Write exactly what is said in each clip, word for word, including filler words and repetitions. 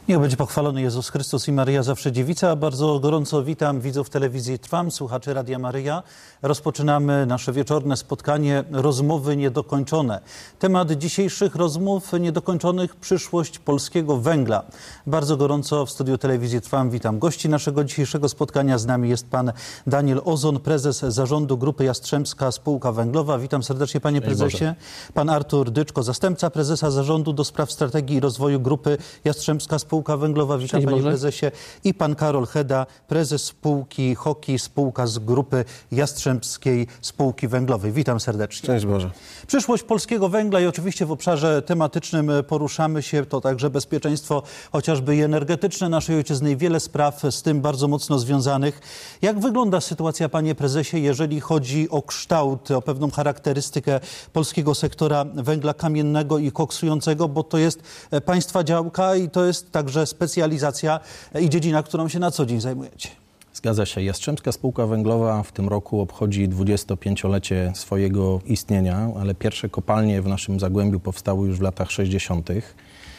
Niech będzie pochwalony Jezus Chrystus i Maryja Zawsze Dziewica. Bardzo gorąco witam widzów telewizji Trwam, słuchaczy Radia Maryja. Rozpoczynamy nasze wieczorne spotkanie Rozmowy Niedokończone. Temat dzisiejszych rozmów niedokończonych: przyszłość polskiego węgla. Bardzo gorąco w studiu telewizji Trwam witam gości naszego dzisiejszego spotkania. Z nami jest pan Daniel Ozon, prezes zarządu Grupy Jastrzębska Spółka Węglowa. Witam serdecznie, panie prezesie. Pan Artur Dyczko, zastępca prezesa zarządu do spraw strategii i rozwoju Grupy Jastrzębska Spółka Węglowa. Witam, panie prezesie. I pan Karol Heda, prezes spółki Hockey, spółka z Grupy Jastrzębskiej Spółki Węglowej. Witam serdecznie. Cześć Boże. Przyszłość polskiego węgla i oczywiście w obszarze tematycznym poruszamy się, to także bezpieczeństwo chociażby i energetyczne naszej ojczyzny i wiele spraw z tym bardzo mocno związanych. Jak wygląda sytuacja, panie prezesie, jeżeli chodzi o kształt, o pewną charakterystykę polskiego sektora węgla kamiennego i koksującego, bo to jest państwa działka i to jest także specjalizacja i dziedzina, którą się na co dzień zajmujecie? Zgadza się. Jastrzębska Spółka Węglowa w tym roku obchodzi dwudziestopięciolecie swojego istnienia, ale pierwsze kopalnie w naszym Zagłębiu powstały już w latach sześćdziesiątych.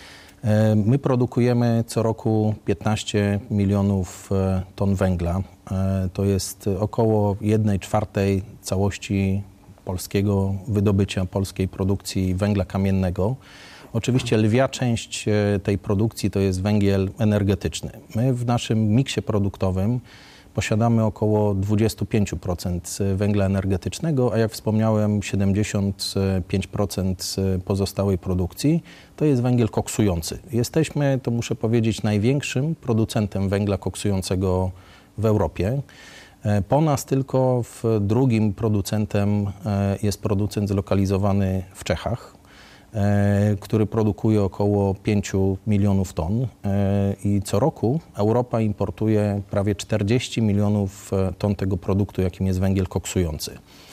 My produkujemy co roku piętnaście milionów ton węgla. To jest około jednej czwartej całości polskiego wydobycia, polskiej produkcji węgla kamiennego. Oczywiście lwia część tej produkcji to jest węgiel energetyczny. My w naszym miksie produktowym posiadamy około dwadzieścia pięć procent węgla energetycznego, a jak wspomniałem, siedemdziesiąt pięć procent pozostałej produkcji to jest węgiel koksujący. Jesteśmy, to muszę powiedzieć, największym producentem węgla koksującego w Europie. Po nas tylko w drugim producentem jest producent zlokalizowany w Czechach, który produkuje około pięć milionów ton i co roku Europa importuje prawie czterdzieści milionów ton tego produktu, jakim jest węgiel koksujący.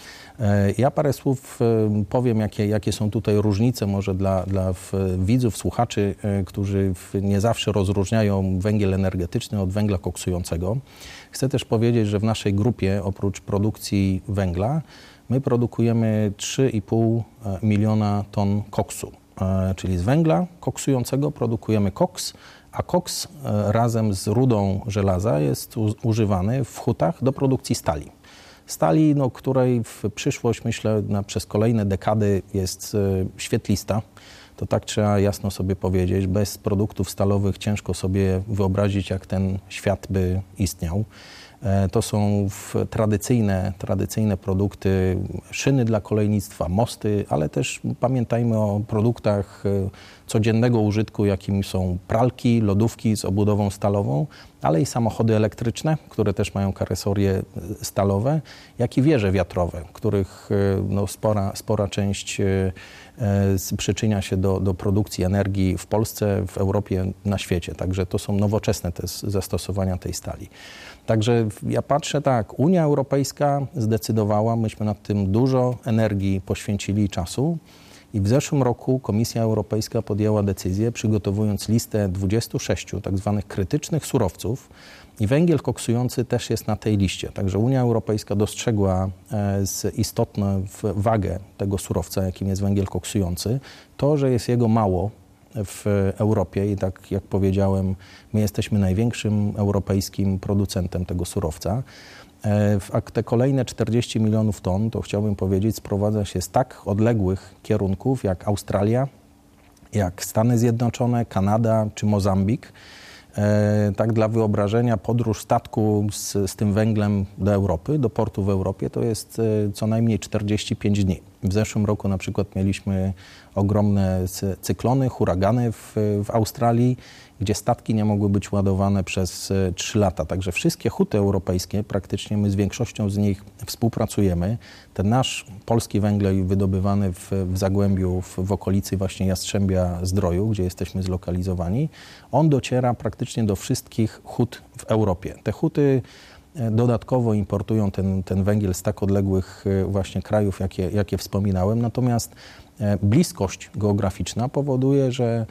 Ja parę słów powiem, jakie, jakie są tutaj różnice może dla, dla widzów, słuchaczy, którzy nie zawsze rozróżniają węgiel energetyczny od węgla koksującego. Chcę też powiedzieć, że w naszej grupie oprócz produkcji węgla my produkujemy trzy i pół miliona ton koksu, czyli z węgla koksującego produkujemy koks, a koks razem z rudą żelaza jest używany w hutach do produkcji stali. Stali, no, której w przyszłość, myślę, na, przez kolejne dekady jest świetlista. To tak trzeba jasno sobie powiedzieć. Bez produktów stalowych ciężko sobie wyobrazić, jak ten świat by istniał. To są tradycyjne, tradycyjne produkty, szyny dla kolejnictwa, mosty, ale też pamiętajmy o produktach codziennego użytku, jakimi są pralki, lodówki z obudową stalową, ale i samochody elektryczne, które też mają karoserie stalowe, jak i wieże wiatrowe, których no, spora, spora część przyczynia się do, do produkcji energii w Polsce, w Europie, na świecie. Także to są nowoczesne te zastosowania tej stali. Także ja patrzę tak, Unia Europejska zdecydowała, myśmy nad tym dużo energii poświęcili i czasu i w zeszłym roku Komisja Europejska podjęła decyzję, przygotowując listę dwudziestu sześciu tak zwanych krytycznych surowców i węgiel koksujący też jest na tej liście. Także Unia Europejska dostrzegła istotną wagę tego surowca, jakim jest węgiel koksujący. To, że jest jego mało w Europie i tak jak powiedziałem, my jesteśmy największym europejskim producentem tego surowca. A te kolejne czterdzieści milionów ton, to chciałbym powiedzieć, sprowadza się z tak odległych kierunków jak Australia, jak Stany Zjednoczone, Kanada czy Mozambik. Tak dla wyobrażenia, podróż statku z, z tym węglem do Europy, do portu w Europie, to jest co najmniej czterdzieści pięć dni. W zeszłym roku na przykład mieliśmy ogromne cyklony, huragany w, w Australii, gdzie statki nie mogły być ładowane przez trzy lata. Także wszystkie huty europejskie, praktycznie my z większością z nich współpracujemy. Ten nasz polski węgiel wydobywany w, w Zagłębiu, w, w okolicy właśnie Jastrzębia-Zdroju, gdzie jesteśmy zlokalizowani, on dociera praktycznie do wszystkich hut w Europie. Te huty dodatkowo importują ten, ten węgiel z tak odległych właśnie krajów, jakie, jakie wspominałem. Natomiast bliskość geograficzna powoduje, że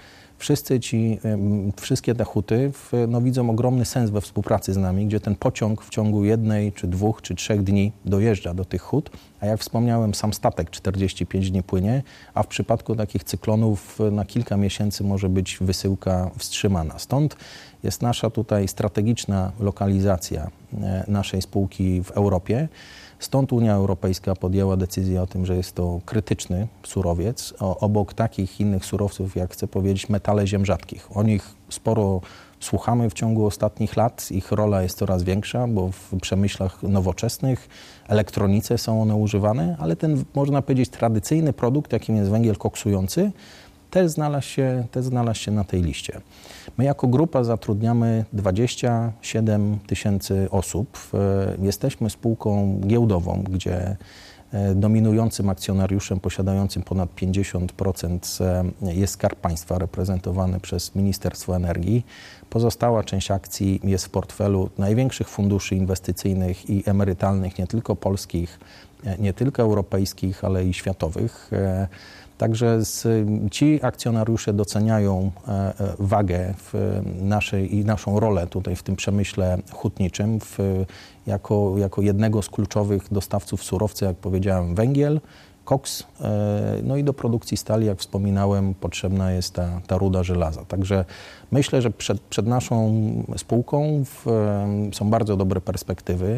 wszyscy ci, wszystkie te huty no, widzą ogromny sens we współpracy z nami, gdzie ten pociąg w ciągu jednej, czy dwóch, czy trzech dni dojeżdża do tych hut, a jak wspomniałem, sam statek czterdzieści pięć dni płynie, a w przypadku takich cyklonów na kilka miesięcy może być wysyłka wstrzymana. Stąd jest nasza tutaj strategiczna lokalizacja naszej spółki w Europie. Stąd Unia Europejska podjęła decyzję o tym, że jest to krytyczny surowiec, o, obok takich innych surowców, jak chcę powiedzieć, metale ziem rzadkich. O nich sporo słuchamy w ciągu ostatnich lat. Ich rola jest coraz większa, bo w przemyślach nowoczesnych, elektronice są one używane, ale ten, można powiedzieć, tradycyjny produkt, jakim jest węgiel koksujący, też znalazł się, też znalazł się na tej liście. My jako grupa zatrudniamy dwadzieścia siedem tysięcy osób. Jesteśmy spółką giełdową, gdzie dominującym akcjonariuszem posiadającym ponad pięćdziesiąt procent jest Skarb Państwa reprezentowany przez Ministerstwo Energii. Pozostała część akcji jest w portfelu największych funduszy inwestycyjnych i emerytalnych, nie tylko polskich, nie tylko europejskich, ale i światowych. Także z, ci akcjonariusze doceniają e, wagę w naszej i naszą rolę tutaj w tym przemyśle hutniczym w, jako, jako jednego z kluczowych dostawców surowca, jak powiedziałem, węgiel, koks, e, no i do produkcji stali, jak wspominałem, potrzebna jest ta, ta ruda żelaza. Także myślę, że przed, przed naszą spółką w, są bardzo dobre perspektywy.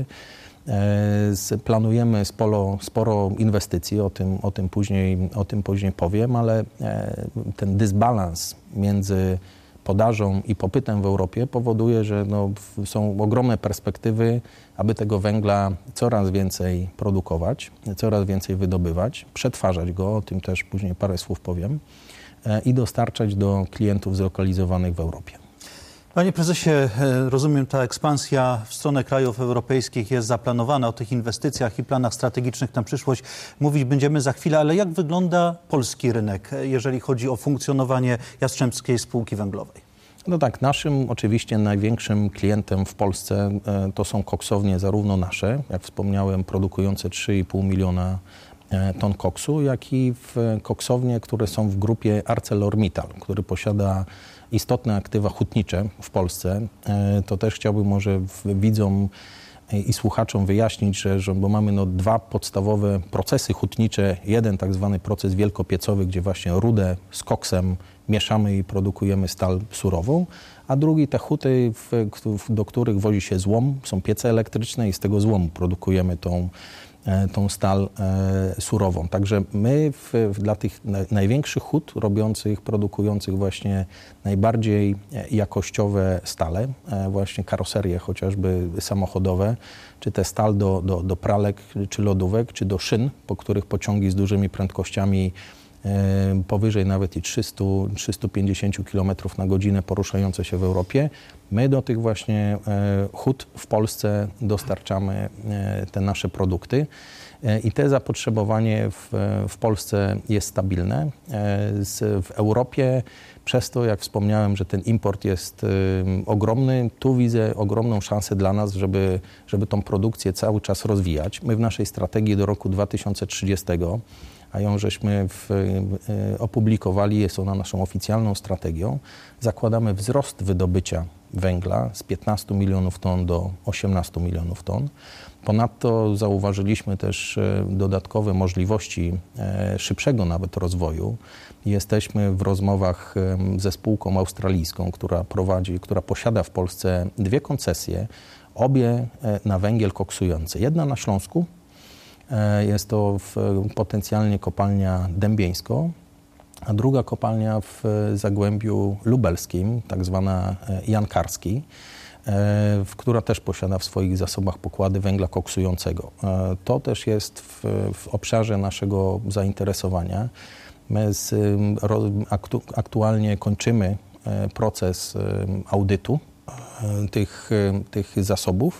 Planujemy sporo, sporo inwestycji, o tym, o, tym później, o tym później powiem, ale ten dysbalans między podażą i popytem w Europie powoduje, że no, są ogromne perspektywy, aby tego węgla coraz więcej produkować, coraz więcej wydobywać, przetwarzać go, o tym też później parę słów powiem, i dostarczać do klientów zlokalizowanych w Europie. Panie prezesie, rozumiem, ta ekspansja w stronę krajów europejskich jest zaplanowana. O tych inwestycjach i planach strategicznych na przyszłość mówić będziemy za chwilę, ale jak wygląda polski rynek, jeżeli chodzi o funkcjonowanie Jastrzębskiej Spółki Węglowej? No tak, naszym oczywiście największym klientem w Polsce to są koksownie zarówno nasze, jak wspomniałem, produkujące trzy i pół miliona ton koksu, jak i w koksownie, które są w grupie ArcelorMittal, który posiada istotne aktywa hutnicze w Polsce. To też chciałbym może widzom i słuchaczom wyjaśnić, że, że bo mamy no dwa podstawowe procesy hutnicze. Jeden tak zwany proces wielkopiecowy, gdzie właśnie rudę z koksem mieszamy i produkujemy stal surową, a drugi te huty, w, do których wozi się złom, są piece elektryczne i z tego złomu produkujemy tą tą stal e, surową. Także my w, w, dla tych na, największych hut robiących, produkujących właśnie najbardziej jakościowe stale, e, właśnie karoserie chociażby samochodowe, czy te stal do, do, do pralek, czy lodówek, czy do szyn, po których pociągi z dużymi prędkościami e, powyżej nawet i trzysta do trzystu pięćdziesięciu kilometrów na godzinę poruszające się w Europie. My do tych właśnie e, hut w Polsce dostarczamy e, te nasze produkty e, i te zapotrzebowanie w, w Polsce jest stabilne. E, z, w Europie przez to, jak wspomniałem, że ten import jest e, ogromny, tu widzę ogromną szansę dla nas, żeby, żeby tą produkcję cały czas rozwijać. My w naszej strategii do roku dwa tysiące trzydziestego, a ją żeśmy w, e, opublikowali, jest ona naszą oficjalną strategią, zakładamy wzrost wydobycia węgla z piętnastu milionów ton do osiemnastu milionów ton. Ponadto zauważyliśmy też dodatkowe możliwości szybszego nawet rozwoju. Jesteśmy w rozmowach ze spółką australijską, która prowadzi, która posiada w Polsce dwie koncesje, obie na węgiel koksujący. Jedna na Śląsku, jest to w, potencjalnie kopalnia Dębieńsko, a druga kopalnia w Zagłębiu Lubelskim, tak zwana Jan Karski, w która też posiada w swoich zasobach pokłady węgla koksującego. To też jest w, w obszarze naszego zainteresowania. My z, aktu, aktualnie kończymy proces audytu tych, tych zasobów.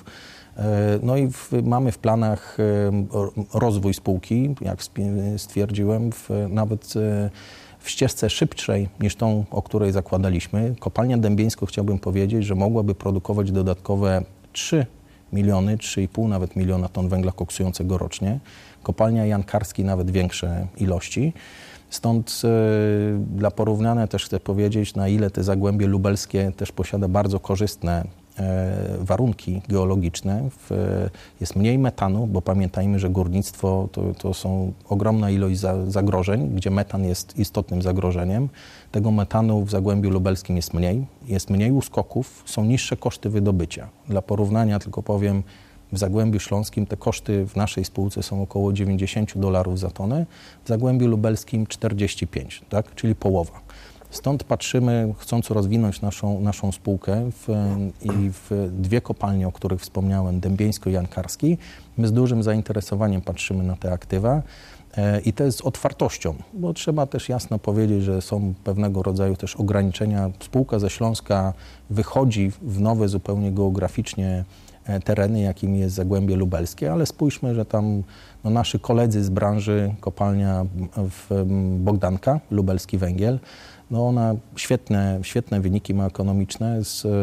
No i w, mamy w planach rozwój spółki, jak stwierdziłem, w, nawet w ścieżce szybszej niż tą, o której zakładaliśmy. Kopalnia Dębieńsko, chciałbym powiedzieć, że mogłaby produkować dodatkowe trzy miliony, trzy i pół nawet miliona ton węgla koksującego rocznie. Kopalnia Jan Karski nawet większe ilości. Stąd y, dla porównania też chcę powiedzieć, na ile te Zagłębie Lubelskie też posiada bardzo korzystne y, warunki geologiczne. W, jest mniej metanu, bo pamiętajmy, że górnictwo to, to są ogromna ilość za, zagrożeń, gdzie metan jest istotnym zagrożeniem. Tego metanu w Zagłębiu Lubelskim jest mniej, jest mniej uskoków, są niższe koszty wydobycia. Dla porównania tylko powiem, w Zagłębiu Śląskim te koszty w naszej spółce są około dziewięćdziesiąt dolarów za tonę, w Zagłębiu Lubelskim czterdzieści pięć, tak? Czyli połowa. Stąd patrzymy, chcąc rozwinąć naszą, naszą spółkę w, i w dwie kopalnie, o których wspomniałem, Dębieńsko i Ankarski, my z dużym zainteresowaniem patrzymy na te aktywa. I to jest z otwartością, bo trzeba też jasno powiedzieć, że są pewnego rodzaju też ograniczenia. Spółka ze Śląska wychodzi w nowe zupełnie geograficznie tereny, jakimi jest Zagłębie Lubelskie, ale spójrzmy, że tam no, nasi koledzy z branży, kopalnia w Bogdanka, Lubelski Węgiel, no ona świetne, świetne wyniki ma ekonomiczne, z, e,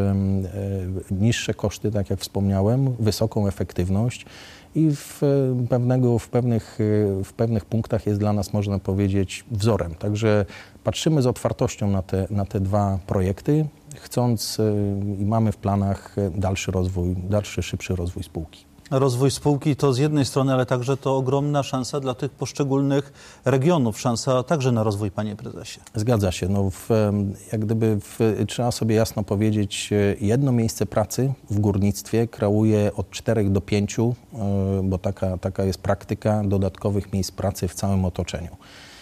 niższe koszty, tak jak wspomniałem, wysoką efektywność i w, pewnego, w, pewnych, w pewnych punktach jest dla nas, można powiedzieć, wzorem. Także patrzymy z otwartością na te, na te dwa projekty, chcąc i mamy w planach dalszy rozwój, dalszy, szybszy rozwój spółki. Rozwój spółki to z jednej strony, ale także to ogromna szansa dla tych poszczególnych regionów. Szansa także na rozwój, panie prezesie. Zgadza się. No w, jak gdyby w, trzeba sobie jasno powiedzieć, jedno miejsce pracy w górnictwie kreuje od czterech do pięciu, bo taka, taka jest praktyka, dodatkowych miejsc pracy w całym otoczeniu.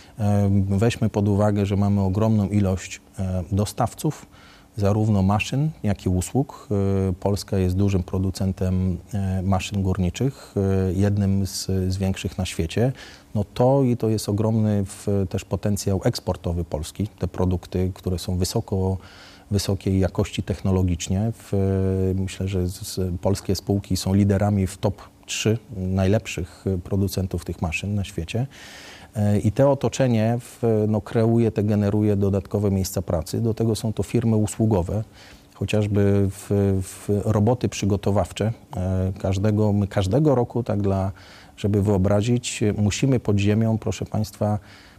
Weźmy pod uwagę, że mamy ogromną ilość dostawców, zarówno maszyn, jak i usług. Polska jest dużym producentem maszyn górniczych, jednym z, z większych na świecie. No to i to jest ogromny w, też potencjał eksportowy Polski. Te produkty, które są wysoko, wysokiej jakości technologicznie. W, myślę, że z, polskie spółki są liderami w top trzy najlepszych producentów tych maszyn na świecie. I te otoczenie w, no, kreuje, te generuje dodatkowe miejsca pracy. Do tego są to firmy usługowe, chociażby w, w roboty przygotowawcze. Każdego, my każdego roku, tak dla, żeby wyobrazić, musimy pod ziemią, proszę Państwa,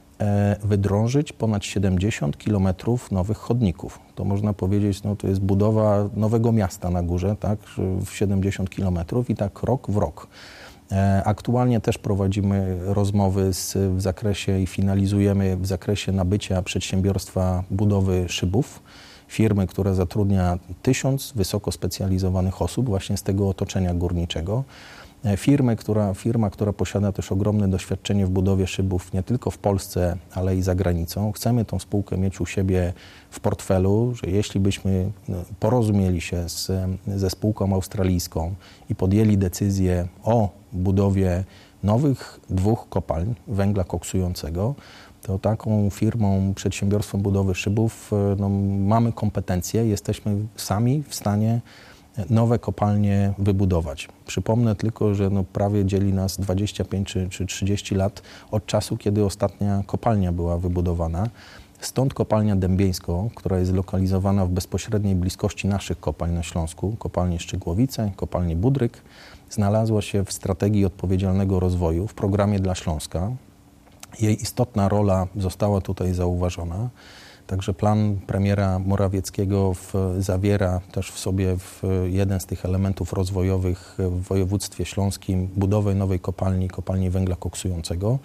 wydrążyć ponad siedemdziesiąt kilometrów nowych chodników. To można powiedzieć, no to jest budowa nowego miasta na górze, tak, w siedemdziesiąt kilometrów i tak rok w rok. Aktualnie też prowadzimy rozmowy z, w zakresie i finalizujemy w zakresie nabycia przedsiębiorstwa budowy szybów, firmy, która zatrudnia tysiąc wysoko specjalizowanych osób właśnie z tego otoczenia górniczego. Firmy, która, firma, która posiada też ogromne doświadczenie w budowie szybów nie tylko w Polsce, ale i za granicą. Chcemy tą spółkę mieć u siebie w portfelu, że jeśli byśmy porozumieli się z, ze spółką australijską i podjęli decyzję o budowie nowych dwóch kopalń węgla koksującego, to taką firmą, przedsiębiorstwem budowy szybów no, mamy kompetencje, jesteśmy sami w stanie nowe kopalnie wybudować. Przypomnę tylko, że no prawie dzieli nas dwadzieścia pięć czy, czy trzydzieści lat od czasu, kiedy ostatnia kopalnia była wybudowana. Stąd kopalnia Dębieńsko, która jest zlokalizowana w bezpośredniej bliskości naszych kopalń na Śląsku, kopalni Szczygłowice, kopalni Budryk, znalazła się w strategii odpowiedzialnego rozwoju, w programie dla Śląska. Jej istotna rola została tutaj zauważona. Także plan premiera Morawieckiego w, zawiera też w sobie w jeden z tych elementów rozwojowych w województwie śląskim budowę nowej kopalni, kopalni węgla koksującego.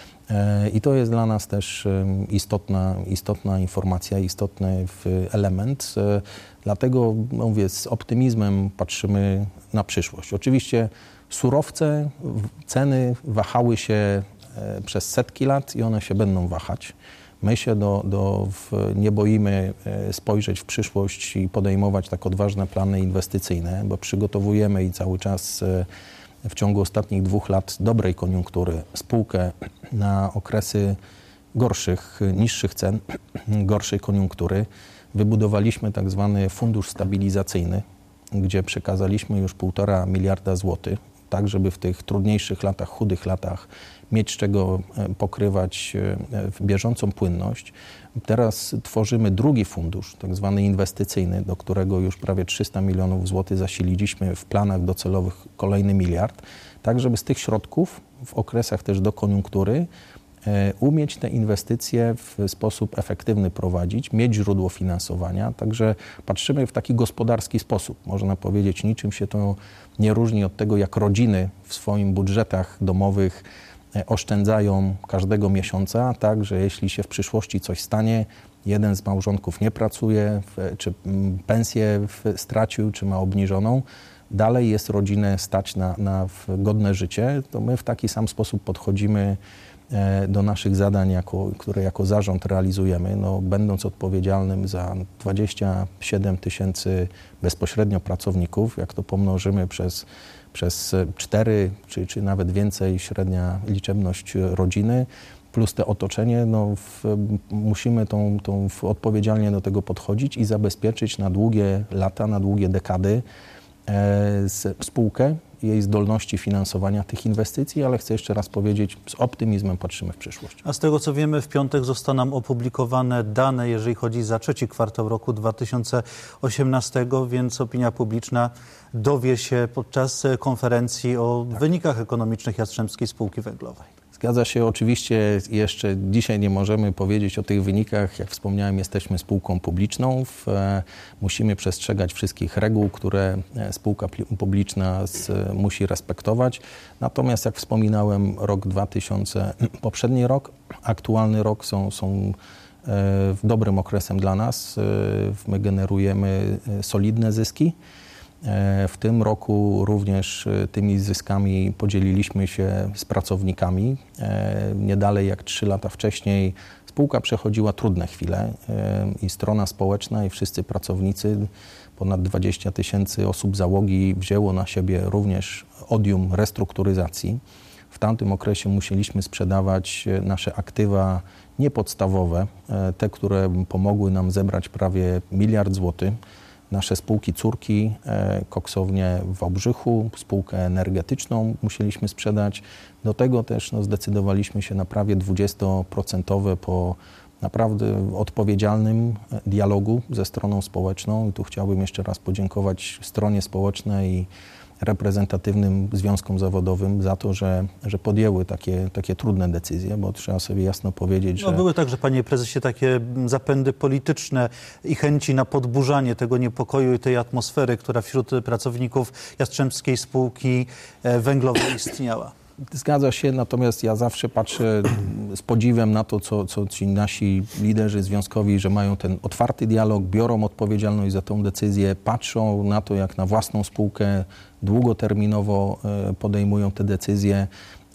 I to jest dla nas też istotna, istotna informacja, istotny element. Dlatego mówię, z optymizmem patrzymy na przyszłość. Oczywiście surowce, ceny wahały się przez setki lat i one się będą wahać. My się do, do, w, nie boimy spojrzeć w przyszłość i podejmować tak odważne plany inwestycyjne, bo przygotowujemy i cały czas w ciągu ostatnich dwóch lat dobrej koniunktury spółkę na okresy gorszych, niższych cen, gorszej koniunktury. Wybudowaliśmy tak zwany fundusz stabilizacyjny, gdzie przekazaliśmy już półtora miliarda złotych, tak żeby w tych trudniejszych latach, chudych latach mieć z czego pokrywać bieżącą płynność. Teraz tworzymy drugi fundusz, tak zwany inwestycyjny, do którego już prawie trzysta milionów złotych zasililiśmy w planach docelowych kolejny miliard, tak żeby z tych środków w okresach też do koniunktury umieć te inwestycje w sposób efektywny prowadzić, mieć źródło finansowania. Także patrzymy w taki gospodarski sposób. Można powiedzieć, niczym się to nie różni od tego, jak rodziny w swoim budżetach domowych oszczędzają każdego miesiąca, tak, że jeśli się w przyszłości coś stanie, jeden z małżonków nie pracuje, czy pensję stracił, czy ma obniżoną, dalej jest rodzinę stać na, na godne życie, to my w taki sam sposób podchodzimy do naszych zadań, jako, które jako zarząd realizujemy, no, będąc odpowiedzialnym za dwadzieścia siedem tysięcy bezpośrednio pracowników, jak to pomnożymy przez, przez cztery czy, czy nawet więcej średnia liczebność rodziny, plus te otoczenie, no, w, musimy tą, tą w, odpowiedzialnie do tego podchodzić i zabezpieczyć na długie lata, na długie dekady e, spółkę, jej zdolności finansowania tych inwestycji, ale chcę jeszcze raz powiedzieć, z optymizmem patrzymy w przyszłość. A z tego, co wiemy, w piątek zostaną nam opublikowane dane, jeżeli chodzi za trzeci kwartał roku dwa tysiące osiemnastego, więc opinia publiczna dowie się podczas konferencji o tak. wynikach ekonomicznych Jastrzębskiej Spółki Węglowej. Zgadza się, oczywiście jeszcze dzisiaj nie możemy powiedzieć o tych wynikach. Jak wspomniałem, jesteśmy spółką publiczną. W, e, musimy przestrzegać wszystkich reguł, które spółka publiczna z, musi respektować. Natomiast jak wspominałem, rok dwa tysiące, poprzedni rok, aktualny rok są, są e, dobrym okresem dla nas. E, my generujemy solidne zyski. W tym roku również tymi zyskami podzieliliśmy się z pracownikami. Nie dalej jak trzy lata wcześniej spółka przechodziła trudne chwile i strona społeczna i wszyscy pracownicy, ponad dwadzieścia tysięcy osób załogi wzięło na siebie również odium restrukturyzacji. W tamtym okresie musieliśmy sprzedawać nasze aktywa niepodstawowe, te, które pomogły nam zebrać prawie miliard złotych. Nasze spółki córki, e, koksownię w Wałbrzychu, spółkę energetyczną musieliśmy sprzedać. Do tego też no, zdecydowaliśmy się na prawie dwudziestoprocentowe po naprawdę odpowiedzialnym dialogu ze stroną społeczną. I tu chciałbym jeszcze raz podziękować stronie społecznej i reprezentatywnym związkom zawodowym za to, że, że podjęły takie, takie trudne decyzje, bo trzeba sobie jasno powiedzieć, no, że... Były także, panie prezesie, takie zapędy polityczne i chęci na podburzanie tego niepokoju i tej atmosfery, która wśród pracowników Jastrzębskiej Spółki Węglowej istniała. Zgadza się, natomiast ja zawsze patrzę z podziwem na to, co, co ci nasi liderzy związkowi, że mają ten otwarty dialog, biorą odpowiedzialność za tą decyzję, patrzą na to, jak na własną spółkę, długoterminowo podejmują te decyzje.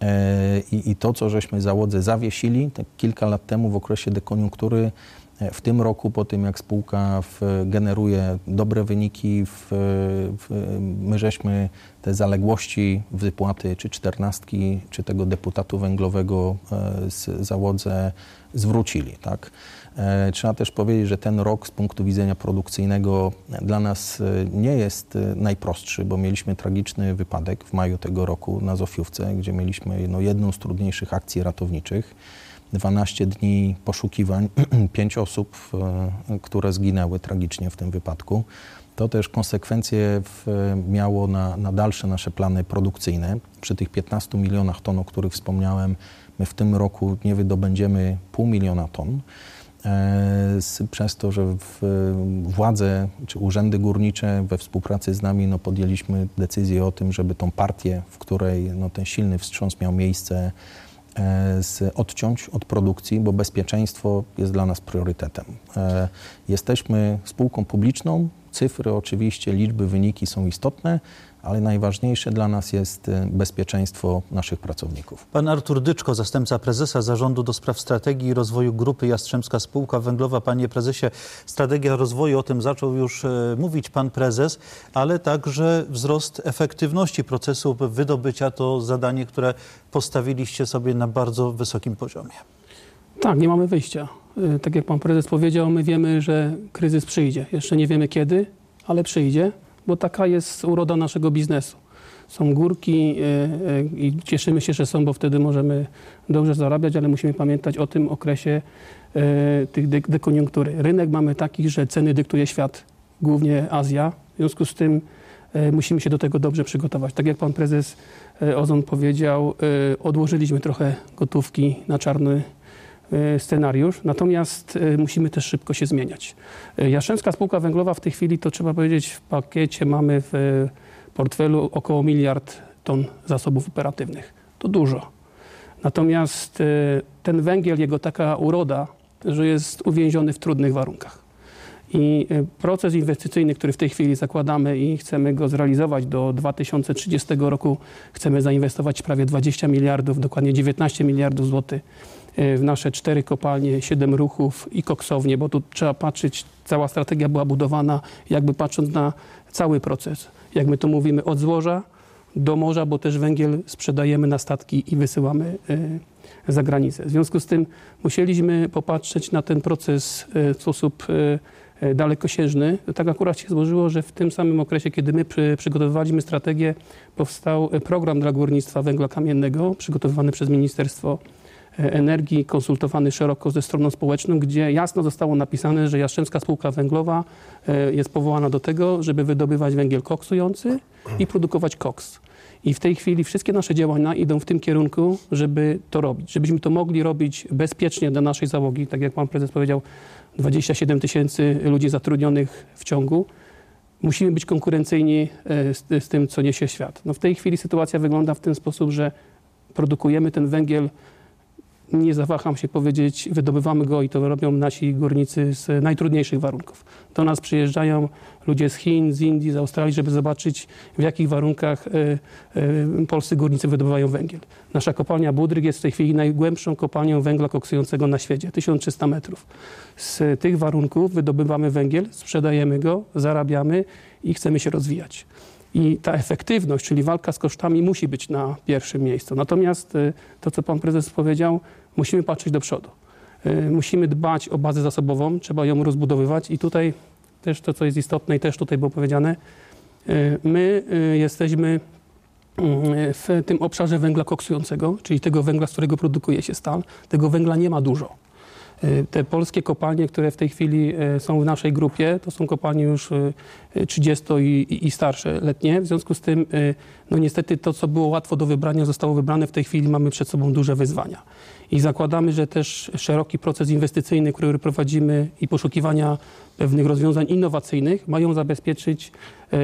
I, i to, co żeśmy załodze zawiesili tak kilka lat temu w okresie dekoniunktury, w tym roku, po tym jak spółka w, generuje dobre wyniki, w, w, my żeśmy te zaległości wypłaty czy czternastki, czy tego deputatu węglowego z załodze zwrócili. Tak? Trzeba też powiedzieć, że ten rok z punktu widzenia produkcyjnego dla nas nie jest najprostszy, bo mieliśmy tragiczny wypadek w maju tego roku na Zofiówce, gdzie mieliśmy no, jedną z trudniejszych akcji ratowniczych. dwanaście dni poszukiwań, pięć osób, które zginęły tragicznie w tym wypadku. To też konsekwencje w, miało na, na dalsze nasze plany produkcyjne. Przy tych piętnastu milionach ton, o których wspomniałem, my w tym roku nie wydobędziemy pół miliona ton. E, przez to, że w, władze czy urzędy górnicze we współpracy z nami no, podjęliśmy decyzję o tym, żeby tą partię, w której no, ten silny wstrząs miał miejsce, Z, odciąć od produkcji, bo bezpieczeństwo jest dla nas priorytetem. E, jesteśmy spółką publiczną, cyfry oczywiście, liczby, wyniki są istotne, ale najważniejsze dla nas jest bezpieczeństwo naszych pracowników. Pan Artur Dyczko, zastępca prezesa Zarządu do Spraw Strategii i Rozwoju Grupy Jastrzębska Spółka Węglowa. Panie prezesie, strategia rozwoju, o tym zaczął już e, mówić pan prezes, ale także wzrost efektywności procesów wydobycia to zadanie, które postawiliście sobie na bardzo wysokim poziomie. Tak, nie mamy wyjścia. E, tak jak pan prezes powiedział, my wiemy, że kryzys przyjdzie. Jeszcze nie wiemy kiedy, ale przyjdzie, bo taka jest uroda naszego biznesu. Są górki i cieszymy się, że są, bo wtedy możemy dobrze zarabiać, ale musimy pamiętać o tym okresie tych dekoniunktury. Rynek mamy taki, że ceny dyktuje świat, głównie Azja. W związku z tym musimy się do tego dobrze przygotować. Tak jak pan prezes Ozon powiedział, odłożyliśmy trochę gotówki na czarny scenariusz, natomiast musimy też szybko się zmieniać. Jastrzębska Spółka Węglowa w tej chwili, to trzeba powiedzieć, w pakiecie mamy w portfelu około miliard ton zasobów operatywnych. To dużo. Natomiast ten węgiel, jego taka uroda, że jest uwięziony w trudnych warunkach. I proces inwestycyjny, który w tej chwili zakładamy i chcemy go zrealizować do dwa tysiące trzydziestego roku, chcemy zainwestować prawie dwadzieścia miliardów, dokładnie dziewiętnaście miliardów złotych w nasze cztery kopalnie, siedem ruchów i koksownie, bo tu trzeba patrzeć, cała strategia była budowana jakby patrząc na cały proces. Jak my to mówimy, od złoża do morza, bo też węgiel sprzedajemy na statki i wysyłamy za granicę. W związku z tym musieliśmy popatrzeć na ten proces w sposób dalekosiężny. Tak akurat się złożyło, że w tym samym okresie, kiedy my przy, przygotowywaliśmy strategię, powstał program dla górnictwa węgla kamiennego, przygotowywany przez Ministerstwo Energii, konsultowany szeroko ze stroną społeczną, gdzie jasno zostało napisane, że Jastrzębska Spółka Węglowa jest powołana do tego, żeby wydobywać węgiel koksujący i produkować koks. I w tej chwili wszystkie nasze działania idą w tym kierunku, żeby to robić. Żebyśmy to mogli robić bezpiecznie dla naszej załogi, tak jak pan prezes powiedział, dwadzieścia siedem tysięcy ludzi zatrudnionych w ciągu. Musimy być konkurencyjni z, z tym, co niesie świat. No w tej chwili sytuacja wygląda w ten sposób, że produkujemy ten węgiel, nie zawaham się powiedzieć, wydobywamy go i to robią nasi górnicy z najtrudniejszych warunków. Do nas przyjeżdżają ludzie z Chin, z Indii, z Australii, żeby zobaczyć, w jakich warunkach y, y, polscy górnicy wydobywają węgiel. Nasza kopalnia Budryk jest w tej chwili najgłębszą kopalnią węgla koksującego na świecie, tysiąc trzysta metrów. Z tych warunków wydobywamy węgiel, sprzedajemy go, zarabiamy i chcemy się rozwijać. I ta efektywność, czyli walka z kosztami musi być na pierwszym miejscu. Natomiast to, co pan prezes powiedział, musimy patrzeć do przodu. Musimy dbać o bazę zasobową, trzeba ją rozbudowywać i tutaj też to, co jest istotne i też tutaj było powiedziane, my jesteśmy w tym obszarze węgla koksującego, czyli tego węgla, z którego produkuje się stal. Tego węgla nie ma dużo. Te polskie kopalnie, które w tej chwili są w naszej grupie, to są kopalnie już trzydziesto i, i starsze letnie. W związku z tym, no niestety to, co było łatwo do wybrania, zostało wybrane. W tej chwili mamy przed sobą duże wyzwania. I zakładamy, że też szeroki proces inwestycyjny, który prowadzimy i poszukiwania pewnych rozwiązań innowacyjnych mają zabezpieczyć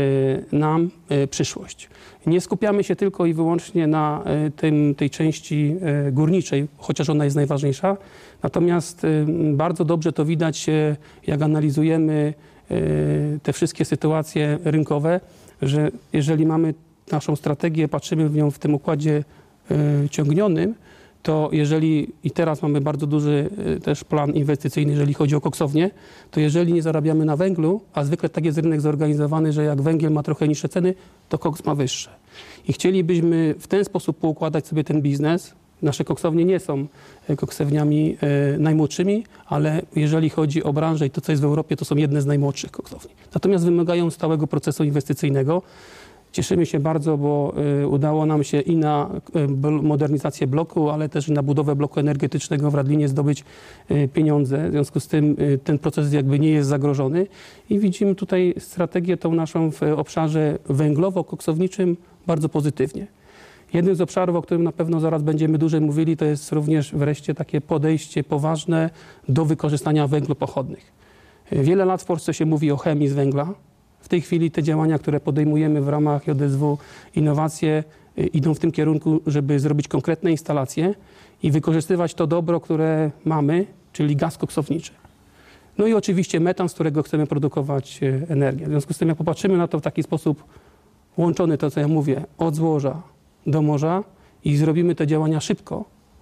nam przyszłość. Nie skupiamy się tylko i wyłącznie na tym, tej części górniczej, chociaż ona jest najważniejsza. Natomiast bardzo dobrze to widać, jak analizujemy te wszystkie sytuacje rynkowe, że jeżeli mamy naszą strategię, patrzymy w nią w tym układzie ciągnionym, to jeżeli, i teraz mamy bardzo duży też plan inwestycyjny, jeżeli chodzi o koksownię, to jeżeli nie zarabiamy na węglu, a zwykle tak jest rynek zorganizowany, że jak węgiel ma trochę niższe ceny, to koks ma wyższe. I chcielibyśmy w ten sposób poukładać sobie ten biznes. Nasze koksownie nie są koksowniami e, najmłodszymi, ale jeżeli chodzi o branżę i to, co jest w Europie, to są jedne z najmłodszych koksowni. Natomiast wymagają stałego procesu inwestycyjnego. Cieszymy się bardzo, bo y, udało nam się i na y, modernizację bloku, ale też i na budowę bloku energetycznego w Radlinie zdobyć y, pieniądze. W związku z tym y, ten proces jakby nie jest zagrożony i widzimy tutaj strategię tą naszą w obszarze węglowo-koksowniczym bardzo pozytywnie. Jednym z obszarów, o którym na pewno zaraz będziemy dłużej mówili, to jest również wreszcie takie podejście poważne do wykorzystania węglopochodnych. Y, wiele lat w Polsce się mówi o chemii z węgla. W tej chwili te działania, które podejmujemy w ramach J S W Innowacje, idą w tym kierunku, żeby zrobić konkretne instalacje i wykorzystywać to dobro, które mamy, czyli gaz koksowniczy. No i oczywiście metan, z którego chcemy produkować energię. W związku z tym, jak popatrzymy na to w taki sposób łączony, to co ja mówię, od złoża do morza i zrobimy te działania szybko,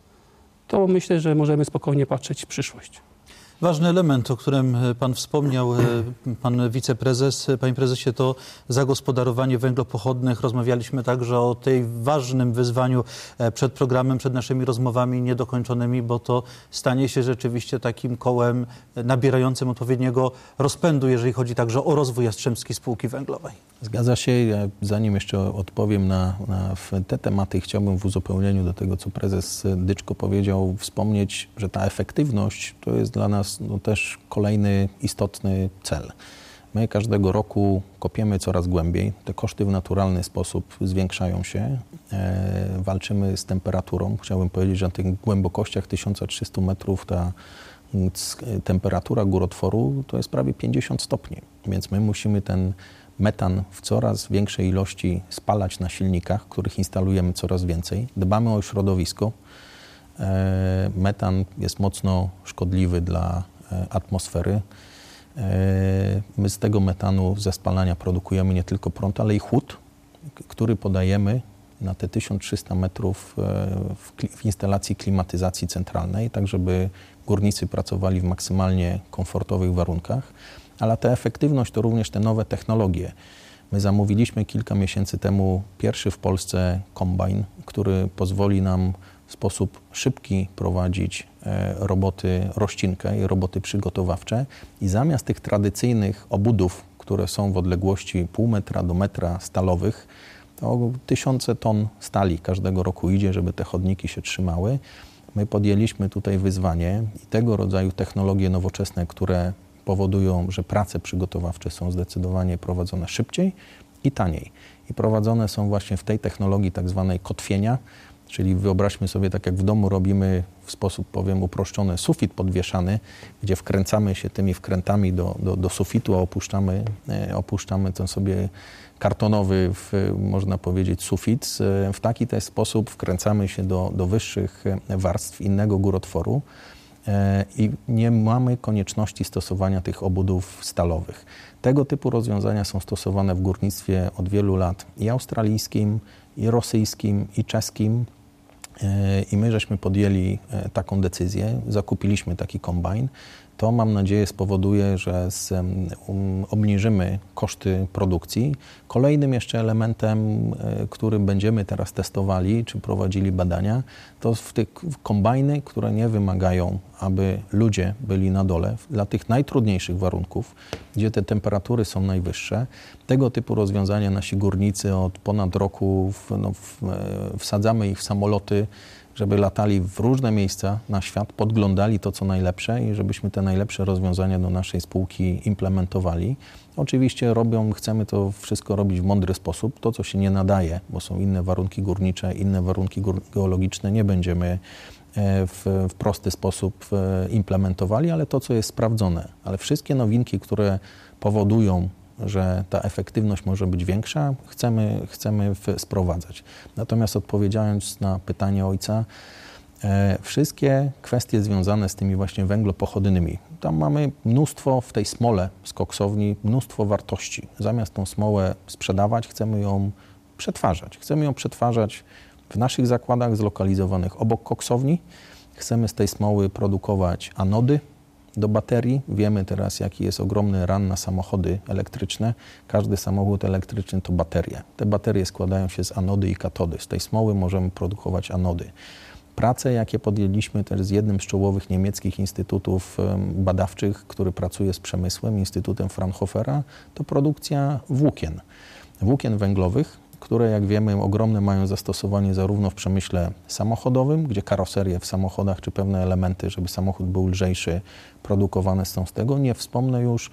to myślę, że możemy spokojnie patrzeć w przyszłość. Ważny element, o którym pan wspomniał, pan wiceprezes, panie prezesie, to zagospodarowanie węglopochodnych. Rozmawialiśmy także o tej ważnym wyzwaniu przed programem, przed naszymi rozmowami niedokończonymi, bo to stanie się rzeczywiście takim kołem nabierającym odpowiedniego rozpędu, jeżeli chodzi także o rozwój Jastrzębskiej Spółki Węglowej. Zgadza się. Ja zanim jeszcze odpowiem na, na te tematy, chciałbym w uzupełnieniu do tego, co prezes Dyczko powiedział, wspomnieć, że ta efektywność to jest dla nas no, też kolejny istotny cel. My każdego roku kopiemy coraz głębiej. Te koszty w naturalny sposób zwiększają się. E, walczymy z temperaturą. Chciałbym powiedzieć, że na tych głębokościach tysiąc trzysta metrów ta temperatura górotworu to jest prawie pięćdziesiąt stopni. Więc my musimy ten metan w coraz większej ilości spalać na silnikach, których instalujemy coraz więcej. Dbamy o środowisko. E, metan jest mocno szkodliwy dla e, atmosfery. My z tego metanu ze spalania produkujemy nie tylko prąd, ale i chłód, który podajemy na te tysiąc trzysta metrów w, w instalacji klimatyzacji centralnej, tak żeby górnicy pracowali w maksymalnie komfortowych warunkach. Ale ta efektywność to również te nowe technologie. My zamówiliśmy kilka miesięcy temu pierwszy w Polsce kombajn, który pozwoli nam w sposób szybki prowadzić roboty rozcinkę i roboty przygotowawcze i zamiast tych tradycyjnych obudów, które są w odległości pół metra do metra stalowych, to tysiące ton stali każdego roku idzie, żeby te chodniki się trzymały. My podjęliśmy tutaj wyzwanie i tego rodzaju technologie nowoczesne, które powodują, że prace przygotowawcze są zdecydowanie prowadzone szybciej i taniej. I prowadzone są właśnie w tej technologii tak zwanej kotwienia, czyli wyobraźmy sobie, tak jak w domu robimy w sposób, powiem, uproszczony sufit podwieszany, gdzie wkręcamy się tymi wkrętami do, do, do sufitu, a opuszczamy, e, opuszczamy ten sobie kartonowy, w, można powiedzieć, sufit. W taki też sposób wkręcamy się do, do wyższych warstw innego górotworu e, i nie mamy konieczności stosowania tych obudów stalowych. Tego typu rozwiązania są stosowane w górnictwie od wielu lat i australijskim, i rosyjskim, i czeskim. I my żeśmy podjęli taką decyzję, zakupiliśmy taki kombajn. To, mam nadzieję, spowoduje, że z, um, obniżymy koszty produkcji. Kolejnym jeszcze elementem, który będziemy teraz testowali, czy prowadzili badania, to w tych kombajny, które nie wymagają, aby ludzie byli na dole, dla tych najtrudniejszych warunków, gdzie te temperatury są najwyższe. Tego typu rozwiązania nasi górnicy od ponad roku w, no, w, wsadzamy ich w samoloty, żeby latali w różne miejsca na świat, podglądali to, co najlepsze i żebyśmy te najlepsze rozwiązania do naszej spółki implementowali. Oczywiście robią, chcemy to wszystko robić w mądry sposób. To, co się nie nadaje, bo są inne warunki górnicze, inne warunki geologiczne, nie będziemy w, w prosty sposób implementowali, ale to, co jest sprawdzone. Ale wszystkie nowinki, które powodują, że ta efektywność może być większa, chcemy, chcemy sprowadzać. Natomiast odpowiadając na pytanie ojca, e, wszystkie kwestie związane z tymi właśnie węglopochodnymi, tam mamy mnóstwo w tej smole z koksowni, mnóstwo wartości. Zamiast tą smołę sprzedawać, chcemy ją przetwarzać. Chcemy ją przetwarzać w naszych zakładach zlokalizowanych obok koksowni. Chcemy z tej smoły produkować anody do baterii. Wiemy teraz, jaki jest ogromny run na samochody elektryczne. Każdy samochód elektryczny to baterie. Te baterie składają się z anody i katody. Z tej smoły możemy produkować anody. Prace, jakie podjęliśmy też z jednym z czołowych niemieckich instytutów badawczych, który pracuje z przemysłem, Instytutem Fraunhofera, to produkcja włókien. Włókien węglowych, które, jak wiemy, ogromne mają zastosowanie zarówno w przemyśle samochodowym, gdzie karoserie w samochodach czy pewne elementy, żeby samochód był lżejszy, produkowane są z tego. Nie wspomnę już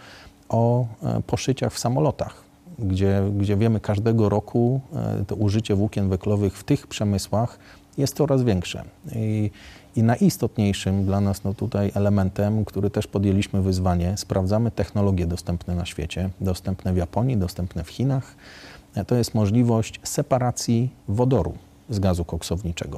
o poszyciach w samolotach, gdzie, gdzie wiemy, każdego roku to użycie włókien węglowych w tych przemysłach jest coraz większe. I, i najistotniejszym dla nas no tutaj elementem, który też podjęliśmy wyzwanie, sprawdzamy technologie dostępne na świecie, dostępne w Japonii, dostępne w Chinach. To jest możliwość separacji wodoru z gazu koksowniczego.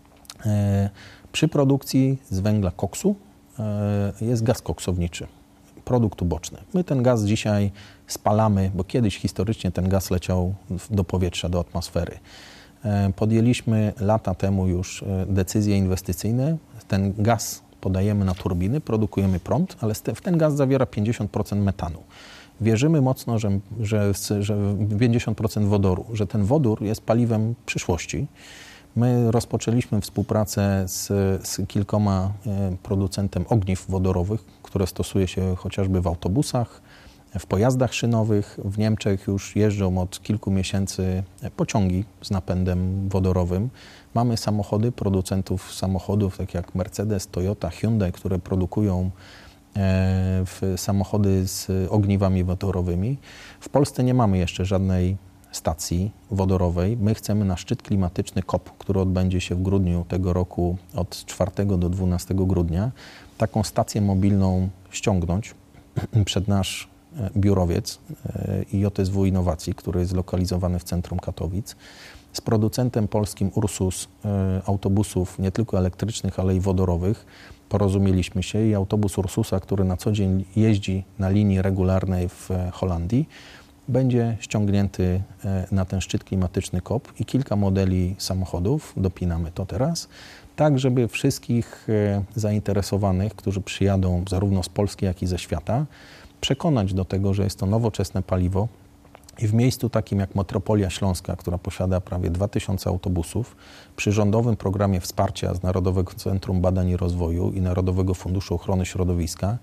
Przy produkcji z węgla koksu jest gaz koksowniczy, produkt uboczny. My ten gaz dzisiaj spalamy, bo kiedyś historycznie ten gaz leciał do powietrza, do atmosfery. Podjęliśmy lata temu już decyzje inwestycyjne. Ten gaz podajemy na turbiny, produkujemy prąd, ale ten gaz zawiera pięćdziesiąt procent metanu. Wierzymy mocno, że, że, że pięćdziesiąt procent wodoru, że ten wodór jest paliwem przyszłości. My rozpoczęliśmy współpracę z, z kilkoma producentem ogniw wodorowych, które stosuje się chociażby w autobusach, w pojazdach szynowych. W Niemczech już jeżdżą od kilku miesięcy pociągi z napędem wodorowym. Mamy samochody, producentów samochodów, tak jak Mercedes, Toyota, Hyundai, które produkują w samochody z ogniwami wodorowymi. W Polsce nie mamy jeszcze żadnej stacji wodorowej. My chcemy na szczyt klimatyczny C O P, który odbędzie się w grudniu tego roku od czwartego do dwunastego grudnia, taką stację mobilną ściągnąć przed nasz biurowiec I J S W Innowacji, który jest zlokalizowany w centrum Katowic, z producentem polskim Ursus autobusów nie tylko elektrycznych, ale i wodorowych. Porozumieliśmy się i autobus Ursusa, który na co dzień jeździ na linii regularnej w Holandii, będzie ściągnięty na ten szczyt klimatyczny C O P i kilka modeli samochodów, dopinamy to teraz, tak żeby wszystkich zainteresowanych, którzy przyjadą zarówno z Polski, jak i ze świata, przekonać do tego, że jest to nowoczesne paliwo i w miejscu takim jak Metropolia Śląska, która posiada prawie dwa tysiące autobusów, przy rządowym programie wsparcia z Narodowego Centrum Badań i Rozwoju i Narodowego Funduszu Ochrony Środowiska,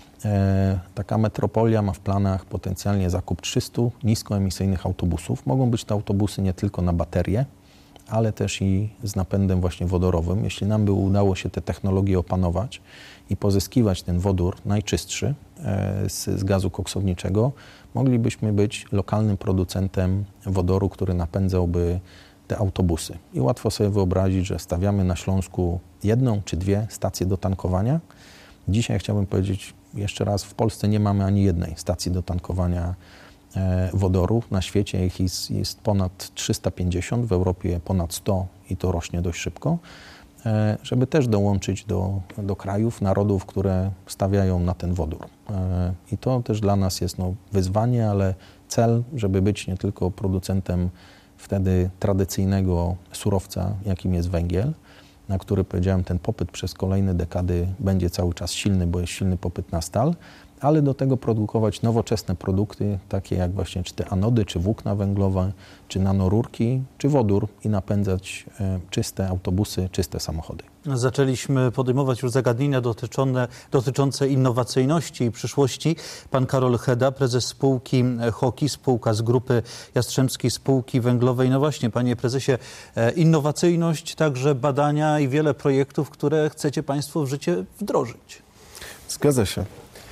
e, taka metropolia ma w planach potencjalnie zakup trzystu niskoemisyjnych autobusów. Mogą być to autobusy nie tylko na baterie, ale też i z napędem właśnie wodorowym. Jeśli nam by udało się te technologie opanować i pozyskiwać ten wodór najczystszy e, z, z gazu koksowniczego, moglibyśmy być lokalnym producentem wodoru, który napędzałby te autobusy. I łatwo sobie wyobrazić, że stawiamy na Śląsku jedną czy dwie stacje do tankowania. Dzisiaj chciałbym powiedzieć jeszcze raz, w Polsce nie mamy ani jednej stacji do tankowania e, wodoru. Na świecie ich jest, jest ponad trzysta pięćdziesiąt, w Europie ponad sto i to rośnie dość szybko, e, żeby też dołączyć do, do krajów, narodów, które stawiają na ten wodór. E, I to też dla nas jest no, wyzwanie, ale cel, żeby być nie tylko producentem wtedy tradycyjnego surowca, jakim jest węgiel, na który, powiedziałem, ten popyt przez kolejne dekady będzie cały czas silny, bo jest silny popyt na stal, ale do tego produkować nowoczesne produkty, takie jak właśnie czy te anody, czy włókna węglowe, czy nanorurki, czy wodór i napędzać e, czyste autobusy, czyste samochody. Zaczęliśmy podejmować już zagadnienia dotyczące, dotyczące innowacyjności i przyszłości. Pan Karol Heda, prezes spółki Hoki, spółka z grupy Jastrzębskiej Spółki Węglowej. No właśnie, panie prezesie, innowacyjność, także badania i wiele projektów, które chcecie państwo w życie wdrożyć. Zgadza się.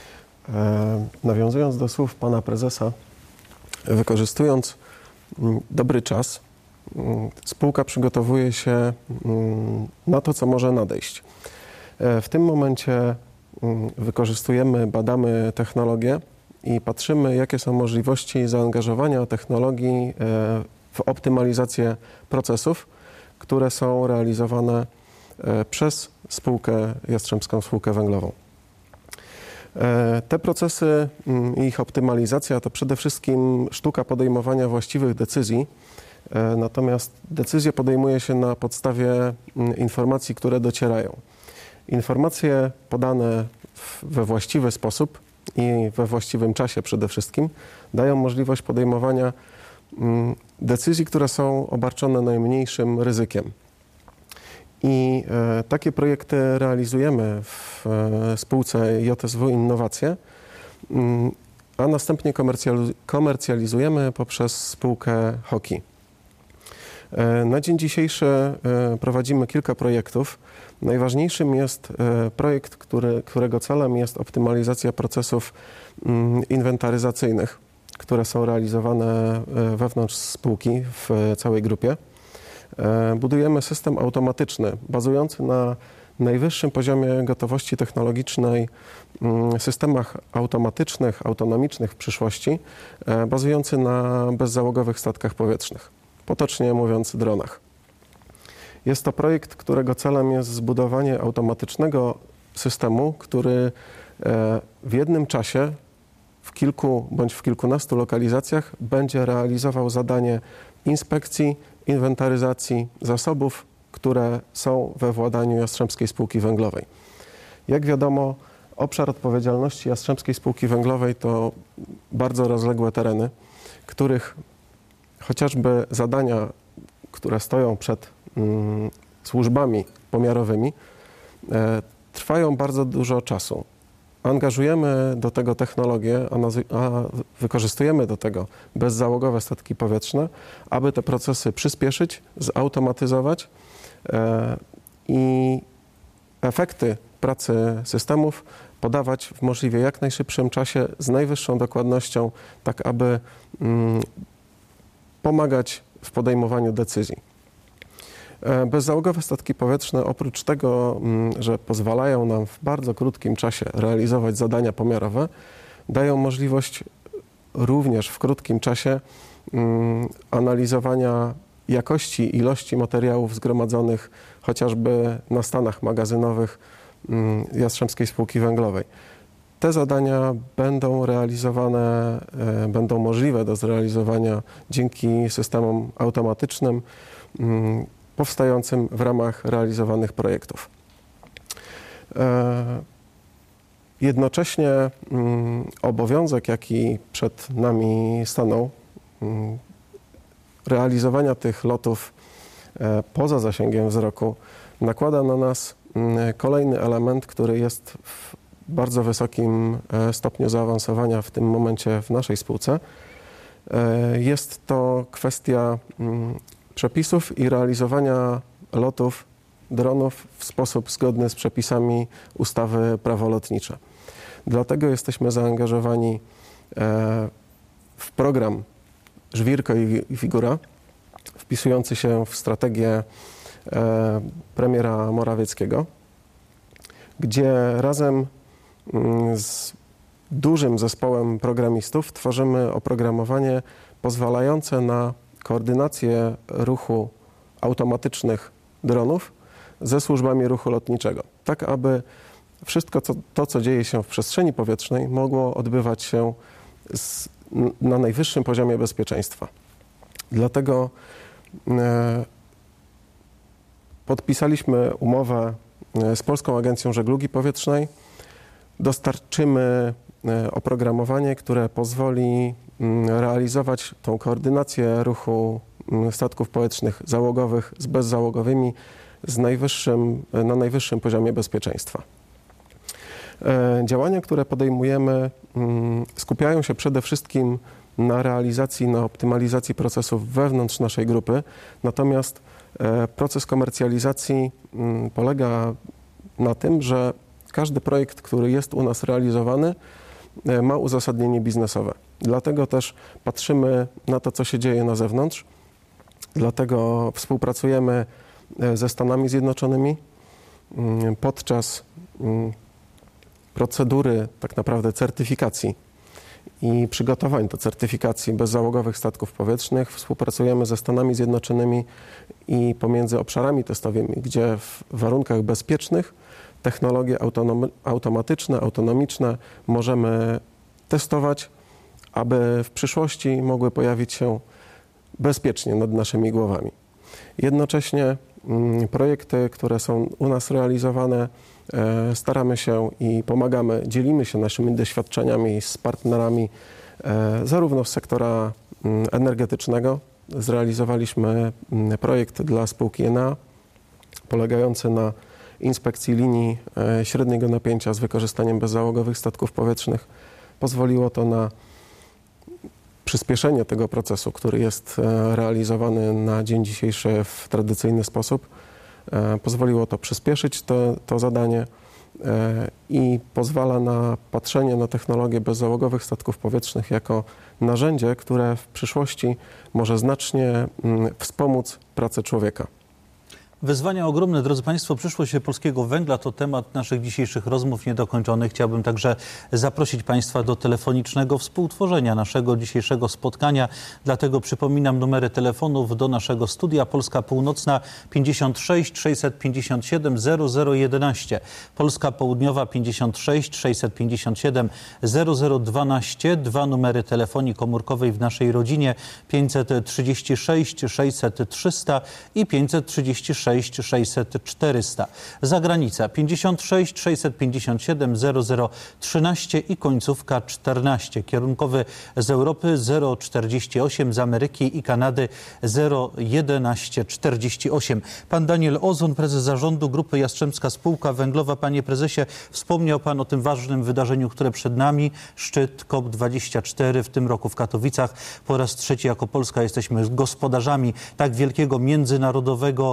E, nawiązując do słów pana prezesa, wykorzystując m, dobry czas, m, spółka przygotowuje się m, na to, co może nadejść. E, w tym momencie m, wykorzystujemy, badamy technologię i patrzymy, jakie są możliwości zaangażowania technologii e, w optymalizację procesów, które są realizowane e, przez spółkę Jastrzębską Spółkę Węglową. Te procesy i ich optymalizacja to przede wszystkim sztuka podejmowania właściwych decyzji, natomiast decyzje podejmuje się na podstawie informacji, które docierają. Informacje podane we właściwy sposób i we właściwym czasie przede wszystkim dają możliwość podejmowania decyzji, które są obarczone najmniejszym ryzykiem. I e, takie projekty realizujemy w e, spółce J S W Innowacje, m, a następnie komercjaliz- komercjalizujemy poprzez spółkę Hoki. E, na dzień dzisiejszy e, prowadzimy kilka projektów. Najważniejszym jest e, projekt, który, którego celem jest optymalizacja procesów m, inwentaryzacyjnych, które są realizowane e, wewnątrz spółki w całej grupie. Budujemy system automatyczny, bazujący na najwyższym poziomie gotowości technologicznej, systemach automatycznych, autonomicznych w przyszłości, bazujący na bezzałogowych statkach powietrznych, potocznie mówiąc dronach. Jest to projekt, którego celem jest zbudowanie automatycznego systemu, który w jednym czasie, w kilku bądź w kilkunastu lokalizacjach będzie realizował zadanie inspekcji, inwentaryzacji zasobów, które są we władaniu Jastrzębskiej Spółki Węglowej. Jak wiadomo, obszar odpowiedzialności Jastrzębskiej Spółki Węglowej to bardzo rozległe tereny, których chociażby zadania, które stoją przed mm, służbami pomiarowymi, e, trwają bardzo dużo czasu. Angażujemy do tego technologię, a, nazy- a wykorzystujemy do tego bezzałogowe statki powietrzne, aby te procesy przyspieszyć, zautomatyzować e, i efekty pracy systemów podawać w możliwie jak najszybszym czasie z najwyższą dokładnością, tak aby mm, pomagać w podejmowaniu decyzji. Bezzałogowe statki powietrzne oprócz tego, że pozwalają nam w bardzo krótkim czasie realizować zadania pomiarowe, dają możliwość również w krótkim czasie analizowania jakości i ilości materiałów zgromadzonych chociażby na stanach magazynowych Jastrzębskiej Spółki Węglowej. Te zadania będą realizowane, będą możliwe do zrealizowania dzięki systemom automatycznym powstającym w ramach realizowanych projektów. Jednocześnie obowiązek, jaki przed nami stanął, realizowania tych lotów poza zasięgiem wzroku, nakłada na nas kolejny element, który jest w bardzo wysokim stopniu zaawansowania w tym momencie w naszej spółce. Jest to kwestia przepisów i realizowania lotów dronów w sposób zgodny z przepisami ustawy Prawo lotnicze. Dlatego jesteśmy zaangażowani w program Żwirko i Figura, wpisujący się w strategię premiera Morawieckiego, gdzie razem z dużym zespołem programistów tworzymy oprogramowanie pozwalające na koordynację ruchu automatycznych dronów ze służbami ruchu lotniczego, tak aby wszystko co, to, co dzieje się w przestrzeni powietrznej, mogło odbywać się z, na najwyższym poziomie bezpieczeństwa. Dlatego e, podpisaliśmy umowę z Polską Agencją Żeglugi Powietrznej. Dostarczymy oprogramowanie, które pozwoli realizować tą koordynację ruchu statków powietrznych załogowych z bezzałogowymi z najwyższym, na najwyższym poziomie bezpieczeństwa. Działania, które podejmujemy, skupiają się przede wszystkim na realizacji, na optymalizacji procesów wewnątrz naszej grupy, natomiast proces komercjalizacji polega na tym, że każdy projekt, który jest u nas realizowany, ma uzasadnienie biznesowe. Dlatego też patrzymy na to, co się dzieje na zewnątrz. Dlatego współpracujemy ze Stanami Zjednoczonymi podczas procedury tak naprawdę certyfikacji i przygotowań do certyfikacji bezzałogowych statków powietrznych. Współpracujemy ze Stanami Zjednoczonymi i pomiędzy obszarami testowymi, gdzie w warunkach bezpiecznych technologie automatyczne, autonomiczne możemy testować, aby w przyszłości mogły pojawić się bezpiecznie nad naszymi głowami. Jednocześnie projekty, które są u nas realizowane, staramy się i pomagamy, dzielimy się naszymi doświadczeniami z partnerami zarówno z sektora energetycznego. Zrealizowaliśmy projekt dla spółki Enea polegający na inspekcji linii średniego napięcia z wykorzystaniem bezzałogowych statków powietrznych. Pozwoliło to na przyspieszenie tego procesu, który jest realizowany na dzień dzisiejszy w tradycyjny sposób. Pozwoliło to przyspieszyć to, to zadanie i pozwala na patrzenie na technologię bezzałogowych statków powietrznych jako narzędzie, które w przyszłości może znacznie wspomóc pracę człowieka. Wyzwania ogromne, drodzy Państwo, przyszłość polskiego węgla to temat naszych dzisiejszych rozmów niedokończonych. Chciałbym także zaprosić Państwa do telefonicznego współtworzenia naszego dzisiejszego spotkania. Dlatego przypominam numery telefonów do naszego studia. Polska Północna pięćdziesiąt sześć sześćset pięćdziesiąt siedem zero zero jedenaście, Polska Południowa pięćdziesiąt sześć sześćset pięćdziesiąt siedem zero zero dwanaście, dwa numery telefonii komórkowej w naszej rodzinie pięćset trzydzieści sześć sześćset trzysta i pięćset trzydzieści sześć sześćset czterysta. Zagranica pięćdziesiąt sześć sześćset pięćdziesiąt siedem zero zero trzynaście i końcówka czternaście. Kierunkowy z Europy zero czterdzieści osiem, z Ameryki i Kanady zero jedenaście czterdzieści osiem. Pan Daniel Ozon, prezes zarządu Grupy Jastrzębska Spółka Węglowa. Panie prezesie, wspomniał Pan o tym ważnym wydarzeniu, które przed nami. Szczyt COP dwadzieścia cztery w tym roku w Katowicach. Po raz trzeci jako Polska jesteśmy gospodarzami tak wielkiego międzynarodowego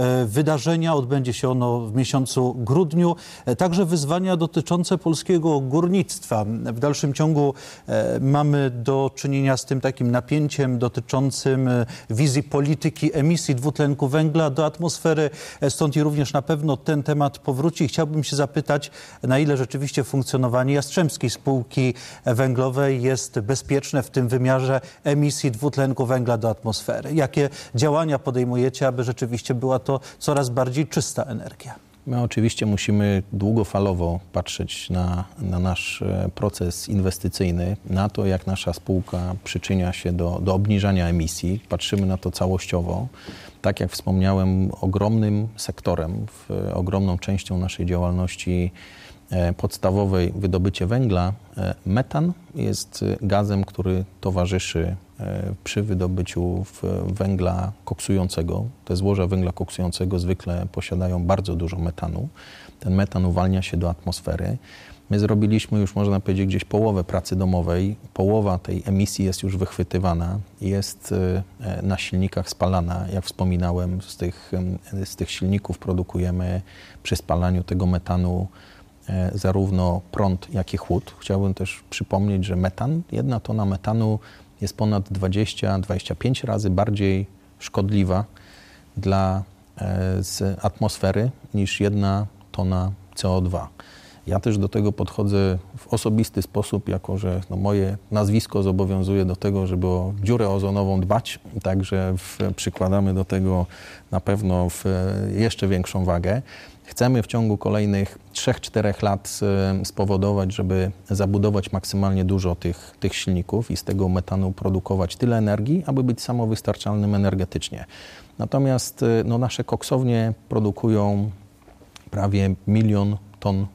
wydarzenia. Odbędzie się ono w miesiącu grudniu. Także wyzwania dotyczące polskiego górnictwa. W dalszym ciągu mamy do czynienia z tym takim napięciem dotyczącym wizji polityki emisji dwutlenku węgla do atmosfery. Stąd i również na pewno ten temat powróci. Chciałbym się zapytać, na ile rzeczywiście funkcjonowanie Jastrzębskiej Spółki Węglowej jest bezpieczne w tym wymiarze emisji dwutlenku węgla do atmosfery. Jakie działania podejmujecie, aby rzeczywiście była to coraz bardziej czysta energia? My oczywiście musimy długofalowo patrzeć na, na nasz proces inwestycyjny, na to, jak nasza spółka przyczynia się do, do obniżania emisji. Patrzymy na to całościowo. Tak jak wspomniałem, ogromnym sektorem, w, ogromną częścią naszej działalności podstawowej wydobycie węgla, metan jest gazem, który towarzyszy przy wydobyciu węgla koksującego. Te złoża węgla koksującego zwykle posiadają bardzo dużo metanu. Ten metan uwalnia się do atmosfery. My zrobiliśmy już, można powiedzieć, gdzieś połowę pracy domowej. Połowa tej emisji jest już wychwytywana, jest na silnikach spalana. Jak wspominałem, z tych, z tych silników produkujemy przy spalaniu tego metanu zarówno prąd, jak i chłód. Chciałbym też przypomnieć, że metan, jedna tona metanu jest ponad dwadzieścia do dwudziestu pięciu razy bardziej szkodliwa dla z atmosfery niż jedna tona C O dwa. Ja też do tego podchodzę w osobisty sposób, jako że no moje nazwisko zobowiązuje do tego, żeby o dziurę ozonową dbać, także w, przykładamy do tego na pewno w jeszcze większą wagę. Chcemy w ciągu kolejnych trzech czterech lat spowodować, żeby zabudować maksymalnie dużo tych, tych silników i z tego metanu produkować tyle energii, aby być samowystarczalnym energetycznie. Natomiast no, nasze koksownie produkują prawie milion ton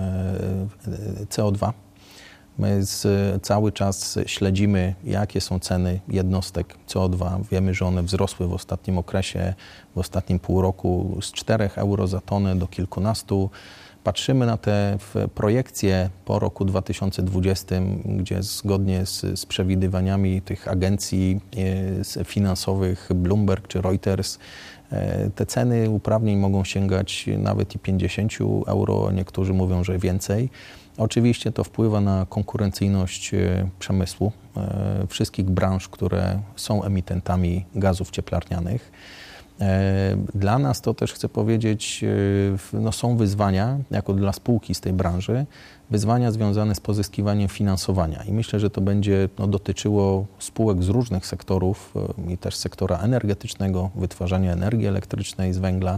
C O dwa. My z, cały czas śledzimy, jakie są ceny jednostek C O dwa. Wiemy, że one wzrosły w ostatnim okresie, w ostatnim pół roku z czterech euro za tonę do kilkunastu. Patrzymy na te projekcje po roku dwa tysiące dwudziestym, gdzie zgodnie z, z przewidywaniami tych agencji finansowych Bloomberg czy Reuters, te ceny uprawnień mogą sięgać nawet i pięćdziesiąt euro, niektórzy mówią, że więcej. Oczywiście to wpływa na konkurencyjność przemysłu, wszystkich branż, które są emitentami gazów cieplarnianych. Dla nas to też chcę powiedzieć, no są wyzwania, jako dla spółki z tej branży, wyzwania związane z pozyskiwaniem finansowania i myślę, że to będzie no, dotyczyło spółek z różnych sektorów i też sektora energetycznego, wytwarzania energii elektrycznej z węgla.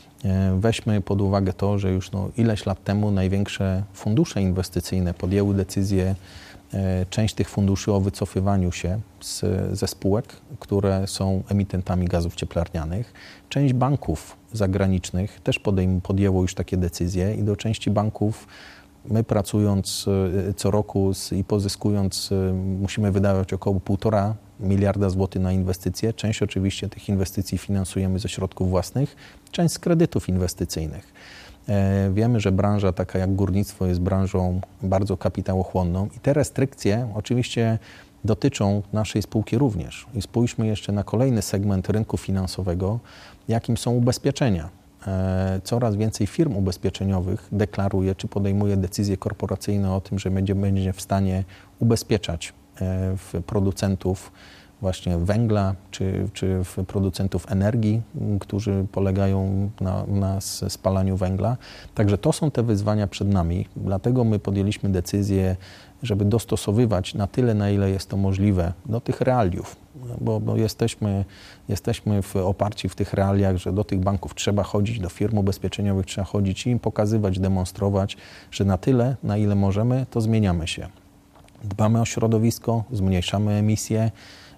Weźmy pod uwagę to, że już no, ileś lat temu największe fundusze inwestycyjne podjęły decyzję, część tych funduszy o wycofywaniu się z, ze spółek, które są emitentami gazów cieplarnianych. Część banków zagranicznych też podejm- podjęło już takie decyzje i do części banków my pracując co roku z, i pozyskując musimy wydawać około półtora miliarda złotych na inwestycje. Część oczywiście tych inwestycji finansujemy ze środków własnych, część z kredytów inwestycyjnych. Wiemy, że branża taka jak górnictwo jest branżą bardzo kapitałochłonną i te restrykcje oczywiście dotyczą naszej spółki również. I spójrzmy jeszcze na kolejny segment rynku finansowego, jakim są ubezpieczenia. Coraz więcej firm ubezpieczeniowych deklaruje, czy podejmuje decyzje korporacyjne o tym, że będzie, będzie w stanie ubezpieczać producentów właśnie węgla, czy, czy producentów energii, którzy polegają na, na spalaniu węgla. Także to są te wyzwania przed nami. Dlatego my podjęliśmy decyzję, żeby dostosowywać na tyle, na ile jest to możliwe do tych realiów. Bo, bo jesteśmy, jesteśmy w oparci w tych realiach, że do tych banków trzeba chodzić, do firm ubezpieczeniowych trzeba chodzić i im pokazywać, demonstrować, że na tyle, na ile możemy, to zmieniamy się. Dbamy o środowisko, zmniejszamy emisje,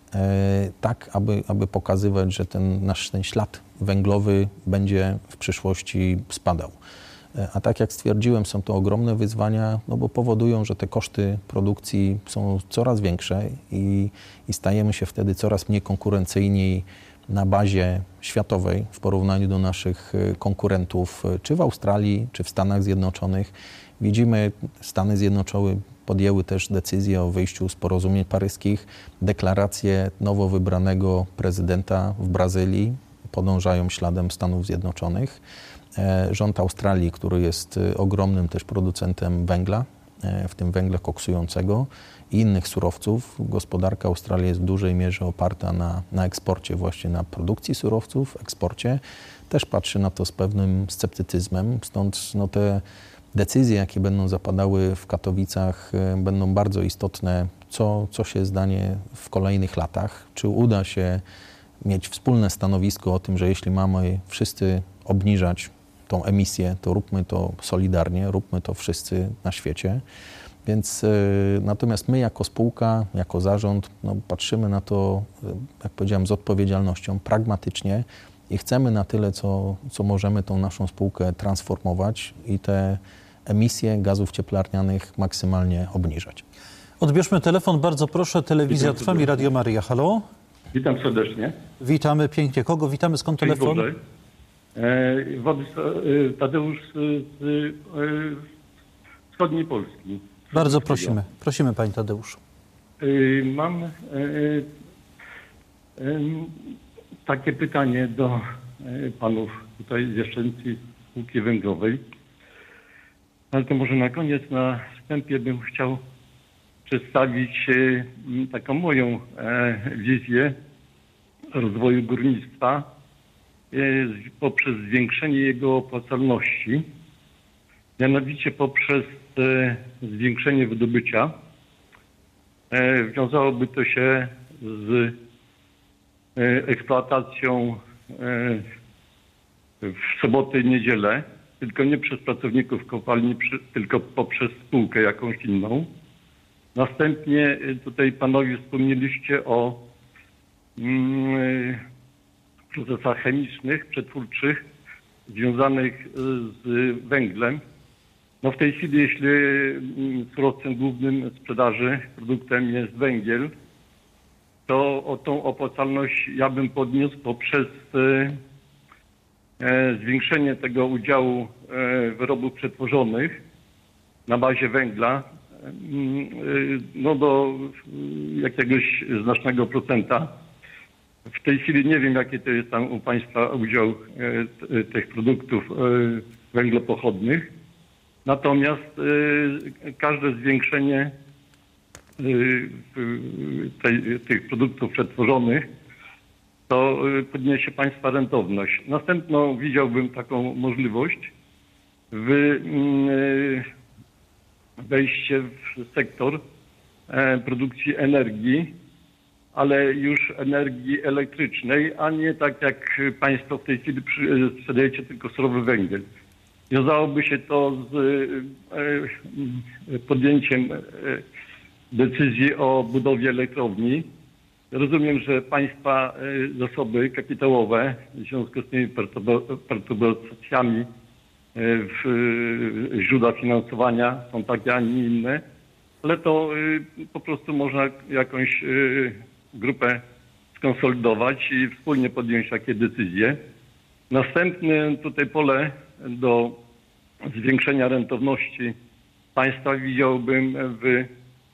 tak, aby, aby pokazywać, że ten nasz ten ślad węglowy będzie w przyszłości spadał. A tak jak stwierdziłem, są to ogromne wyzwania, no bo powodują, że te koszty produkcji są coraz większe i, i stajemy się wtedy coraz mniej konkurencyjni na bazie światowej w porównaniu do naszych konkurentów, czy w Australii, czy w Stanach Zjednoczonych. Widzimy, Stany Zjednoczone podjęły też decyzję o wyjściu z porozumień paryskich, deklarację nowo wybranego prezydenta w Brazylii, podążają śladem Stanów Zjednoczonych. Rząd Australii, który jest ogromnym też producentem węgla, w tym węgla koksującego i innych surowców. Gospodarka Australii jest w dużej mierze oparta na, na eksporcie, właśnie na produkcji surowców, eksporcie. Też patrzy na to z pewnym sceptycyzmem, stąd no, te decyzje, jakie będą zapadały w Katowicach, będą bardzo istotne, co, co się stanie w kolejnych latach. Czy uda się mieć wspólne stanowisko o tym, że jeśli mamy wszyscy obniżać tą emisję, to róbmy to solidarnie, róbmy to wszyscy na świecie. Więc y, natomiast my jako spółka, jako zarząd no, patrzymy na to, jak powiedziałem, z odpowiedzialnością, pragmatycznie i chcemy na tyle, co, co możemy tą naszą spółkę transformować i te emisje gazów cieplarnianych maksymalnie obniżać. Odbierzmy telefon, bardzo proszę. Telewizja Trwam i Radio Maryja. Halo? Witam serdecznie. Witamy pięknie. Kogo witamy? Skąd telefon? E, Tadeusz z, z e, wschodniej Polski. Bardzo prosimy. Prosimy, panie Tadeuszu. E, mam e, e, takie pytanie do e, panów tutaj z Jastrzębskiej Spółki Węglowej. Ale to może na koniec, na wstępie bym chciał przedstawić e, taką moją e, wizję rozwoju górnictwa poprzez zwiększenie jego opłacalności, mianowicie poprzez zwiększenie wydobycia. Wiązałoby to się z eksploatacją w soboty i niedzielę, tylko nie przez pracowników kopalni, tylko poprzez spółkę jakąś inną. Następnie tutaj panowie wspomnieliście o procesach chemicznych, przetwórczych związanych z węglem. No w tej chwili, jeśli surowcem głównym sprzedaży, produktem jest węgiel, to o tą opłacalność ja bym podniósł poprzez zwiększenie tego udziału wyrobów przetworzonych na bazie węgla no do jakiegoś znacznego procenta. W tej chwili nie wiem, jaki to jest tam u państwa udział e, tych produktów e, węglopochodnych. Natomiast e, każde zwiększenie e, tej, tych produktów przetworzonych to e, podniesie państwa rentowność. Następną widziałbym taką możliwość w e, wejście w sektor e, produkcji energii, ale już energii elektrycznej, a nie tak jak państwo w tej chwili sprzedajecie tylko surowy węgiel. Wiązałoby się to z podjęciem decyzji o budowie elektrowni. Rozumiem, że państwa zasoby kapitałowe w związku z tymi perturbacjami w źródła finansowania są takie, a nie inne, ale to po prostu można jakąś grupę skonsolidować i wspólnie podjąć takie decyzje. Następne tutaj pole do zwiększenia rentowności państwa widziałbym w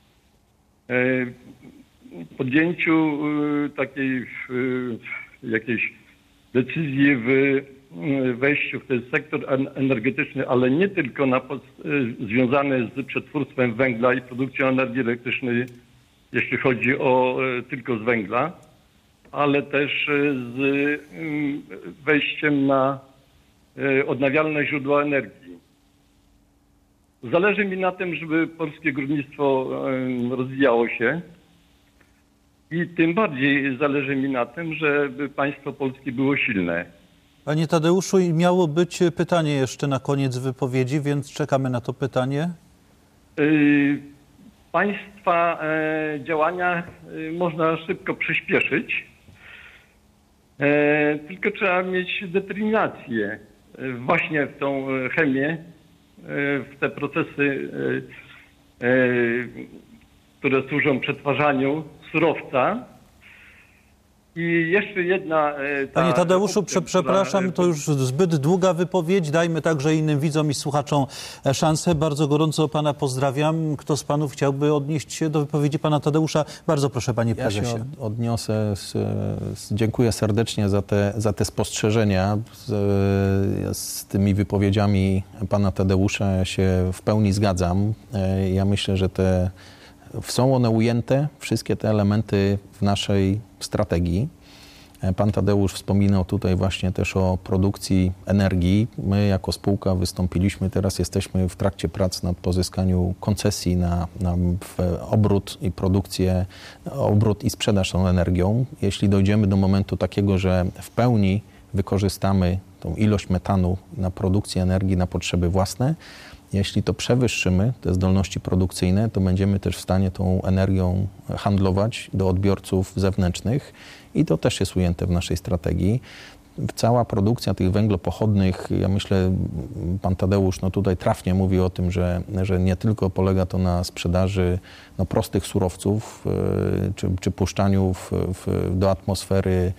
podjęciu takiej jakiejś decyzji w wejściu w ten sektor energetyczny, ale nie tylko na pod, związany z przetwórstwem węgla i produkcją energii elektrycznej, jeśli chodzi o tylko z węgla, ale też z wejściem na odnawialne źródła energii. Zależy mi na tym, żeby polskie górnictwo rozwijało się i tym bardziej zależy mi na tym, żeby państwo polskie było silne. Panie Tadeuszu, miało być pytanie jeszcze na koniec wypowiedzi, więc czekamy na to pytanie. Yy, Państwa e, działania e, można szybko przyspieszyć, e, tylko trzeba mieć determinację e, właśnie w tą chemię, e, w te procesy, e, e, które służą przetwarzaniu surowca I jeszcze jedna... e, ta Panie Tadeuszu, opcja, prze, przepraszam, która, to już zbyt długa wypowiedź. Dajmy także innym widzom i słuchaczom szansę. Bardzo gorąco pana pozdrawiam. Kto z panów chciałby odnieść się do wypowiedzi pana Tadeusza? Bardzo proszę, panie prezesie. Ja się od, odniosę. Z, z, dziękuję serdecznie za te, za te spostrzeżenia. Z, z tymi wypowiedziami pana Tadeusza ja się w pełni zgadzam. Ja myślę, że te są one ujęte, wszystkie te elementy w naszej strategii. Pan Tadeusz wspominał tutaj właśnie też o produkcji energii. My jako spółka wystąpiliśmy, teraz jesteśmy w trakcie prac nad pozyskaniem koncesji na, na obrót i produkcję, obrót i sprzedaż tą energią. Jeśli dojdziemy do momentu takiego, że w pełni wykorzystamy tą ilość metanu na produkcję energii na potrzeby własne, jeśli to przewyższymy, te zdolności produkcyjne, to będziemy też w stanie tą energią handlować do odbiorców zewnętrznych i to też jest ujęte w naszej strategii. Cała produkcja tych węglopochodnych, ja myślę, pan Tadeusz no tutaj trafnie mówi o tym, że, że nie tylko polega to na sprzedaży no, prostych surowców yy, czy, czy puszczaniu w, w, do atmosfery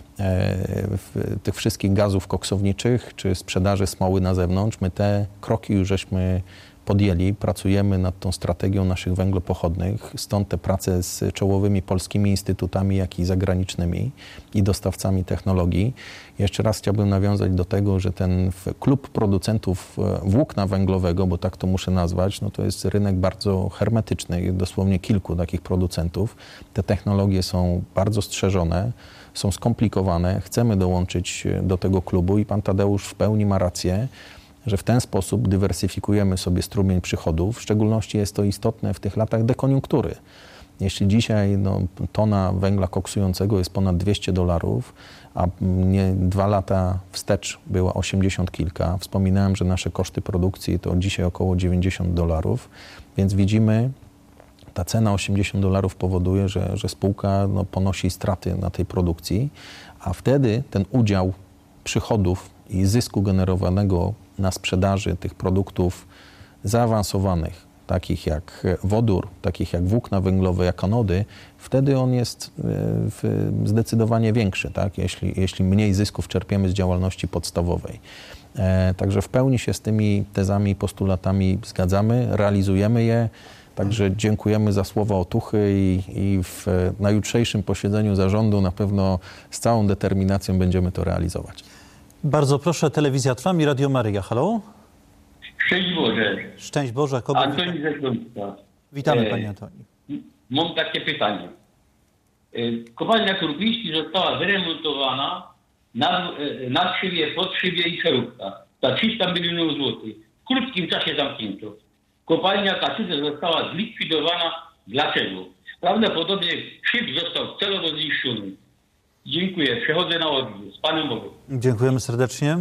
tych wszystkich gazów koksowniczych, czy sprzedaży smoły na zewnątrz. My te kroki już żeśmy podjęli, pracujemy nad tą strategią naszych węglopochodnych, stąd te prace z czołowymi polskimi instytutami, jak i zagranicznymi i dostawcami technologii. Jeszcze raz chciałbym nawiązać do tego, że ten klub producentów włókna węglowego, bo tak to muszę nazwać, no to jest rynek bardzo hermetyczny, dosłownie kilku takich producentów. Te technologie są bardzo strzeżone, są skomplikowane, chcemy dołączyć do tego klubu i pan Tadeusz w pełni ma rację, że w ten sposób dywersyfikujemy sobie strumień przychodów. W szczególności jest to istotne w tych latach dekoniunktury. Jeśli dzisiaj no, tona węgla koksującego jest ponad dwieście dolarów, a nie, dwa lata wstecz była osiemdziesiąt kilka, wspominałem, że nasze koszty produkcji to dzisiaj około dziewięćdziesiąt dolarów, więc widzimy, ta cena osiemdziesiąt dolarów powoduje, że, że spółka no, ponosi straty na tej produkcji, a wtedy ten udział przychodów i zysku generowanego na sprzedaży tych produktów zaawansowanych, takich jak wodór, takich jak włókna węglowe, jak anody, wtedy on jest w, zdecydowanie większy, tak? jeśli, jeśli mniej zysków czerpiemy z działalności podstawowej. E, także w pełni się z tymi tezami i postulatami zgadzamy, realizujemy je. Także dziękujemy za słowa otuchy i, i w, na jutrzejszym posiedzeniu zarządu na pewno z całą determinacją będziemy to realizować. Bardzo proszę, telewizja Trwam i Radio Maryja. Halo? Szczęść Boże. Szczęść Boże. Kogo Antoni ze Śląska. Witamy, panie Antoni. Mam takie pytanie. Kopalnia Krupiński została wyremontowana na, na szywie, pod szywie i szeróbka za trzysta milionów złotych. W krótkim czasie zamknięto. Kopalnia Kaczyce została zlikwidowana. Dlaczego? Prawdopodobnie szyb został celowo zniszczony. Dziękuję. Przechodzę na odbiór. Z Panem Bogiem. Dziękujemy serdecznie.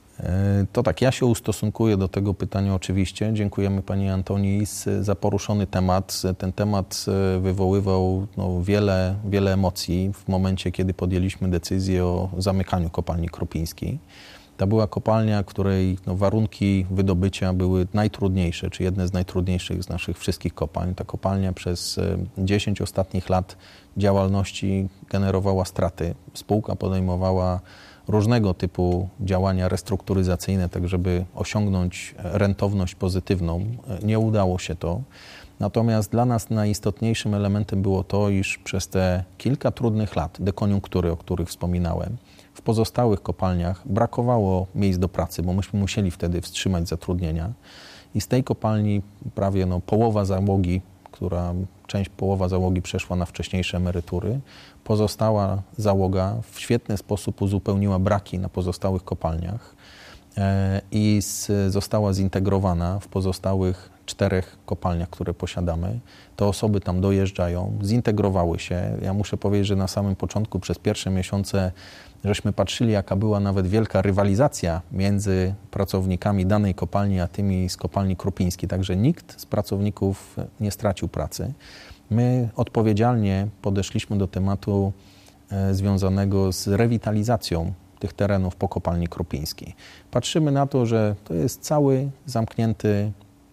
To tak, ja się ustosunkuję do tego pytania oczywiście. Dziękujemy pani Antoni za poruszony temat. Ten temat wywoływał no, wiele, wiele emocji w momencie, kiedy podjęliśmy decyzję o zamykaniu kopalni Krupińskiej. To była kopalnia, której no, warunki wydobycia były najtrudniejsze, czy jedne z najtrudniejszych z naszych wszystkich kopalń. Ta kopalnia przez dziesięć ostatnich lat działalności generowała straty. Spółka podejmowała różnego typu działania restrukturyzacyjne, tak żeby osiągnąć rentowność pozytywną. Nie udało się to. Natomiast dla nas najistotniejszym elementem było to, iż przez te kilka trudnych lat dekoniunktury, o których wspominałem, w pozostałych kopalniach brakowało miejsc do pracy, bo myśmy musieli wtedy wstrzymać zatrudnienia i z tej kopalni prawie no, połowa załogi, która część połowa załogi przeszła na wcześniejsze emerytury, pozostała załoga w świetny sposób uzupełniła braki na pozostałych kopalniach e, i z, została zintegrowana w pozostałych czterech kopalniach, które posiadamy. Te osoby tam dojeżdżają, zintegrowały się. Ja muszę powiedzieć, że na samym początku, przez pierwsze miesiące, żeśmy patrzyli, jaka była nawet wielka rywalizacja między pracownikami danej kopalni, a tymi z kopalni Krupińskiej. Także nikt z pracowników nie stracił pracy. My odpowiedzialnie podeszliśmy do tematu e, związanego z rewitalizacją tych terenów po kopalni Krupińskiej. Patrzymy na to, że to jest cały zamknięty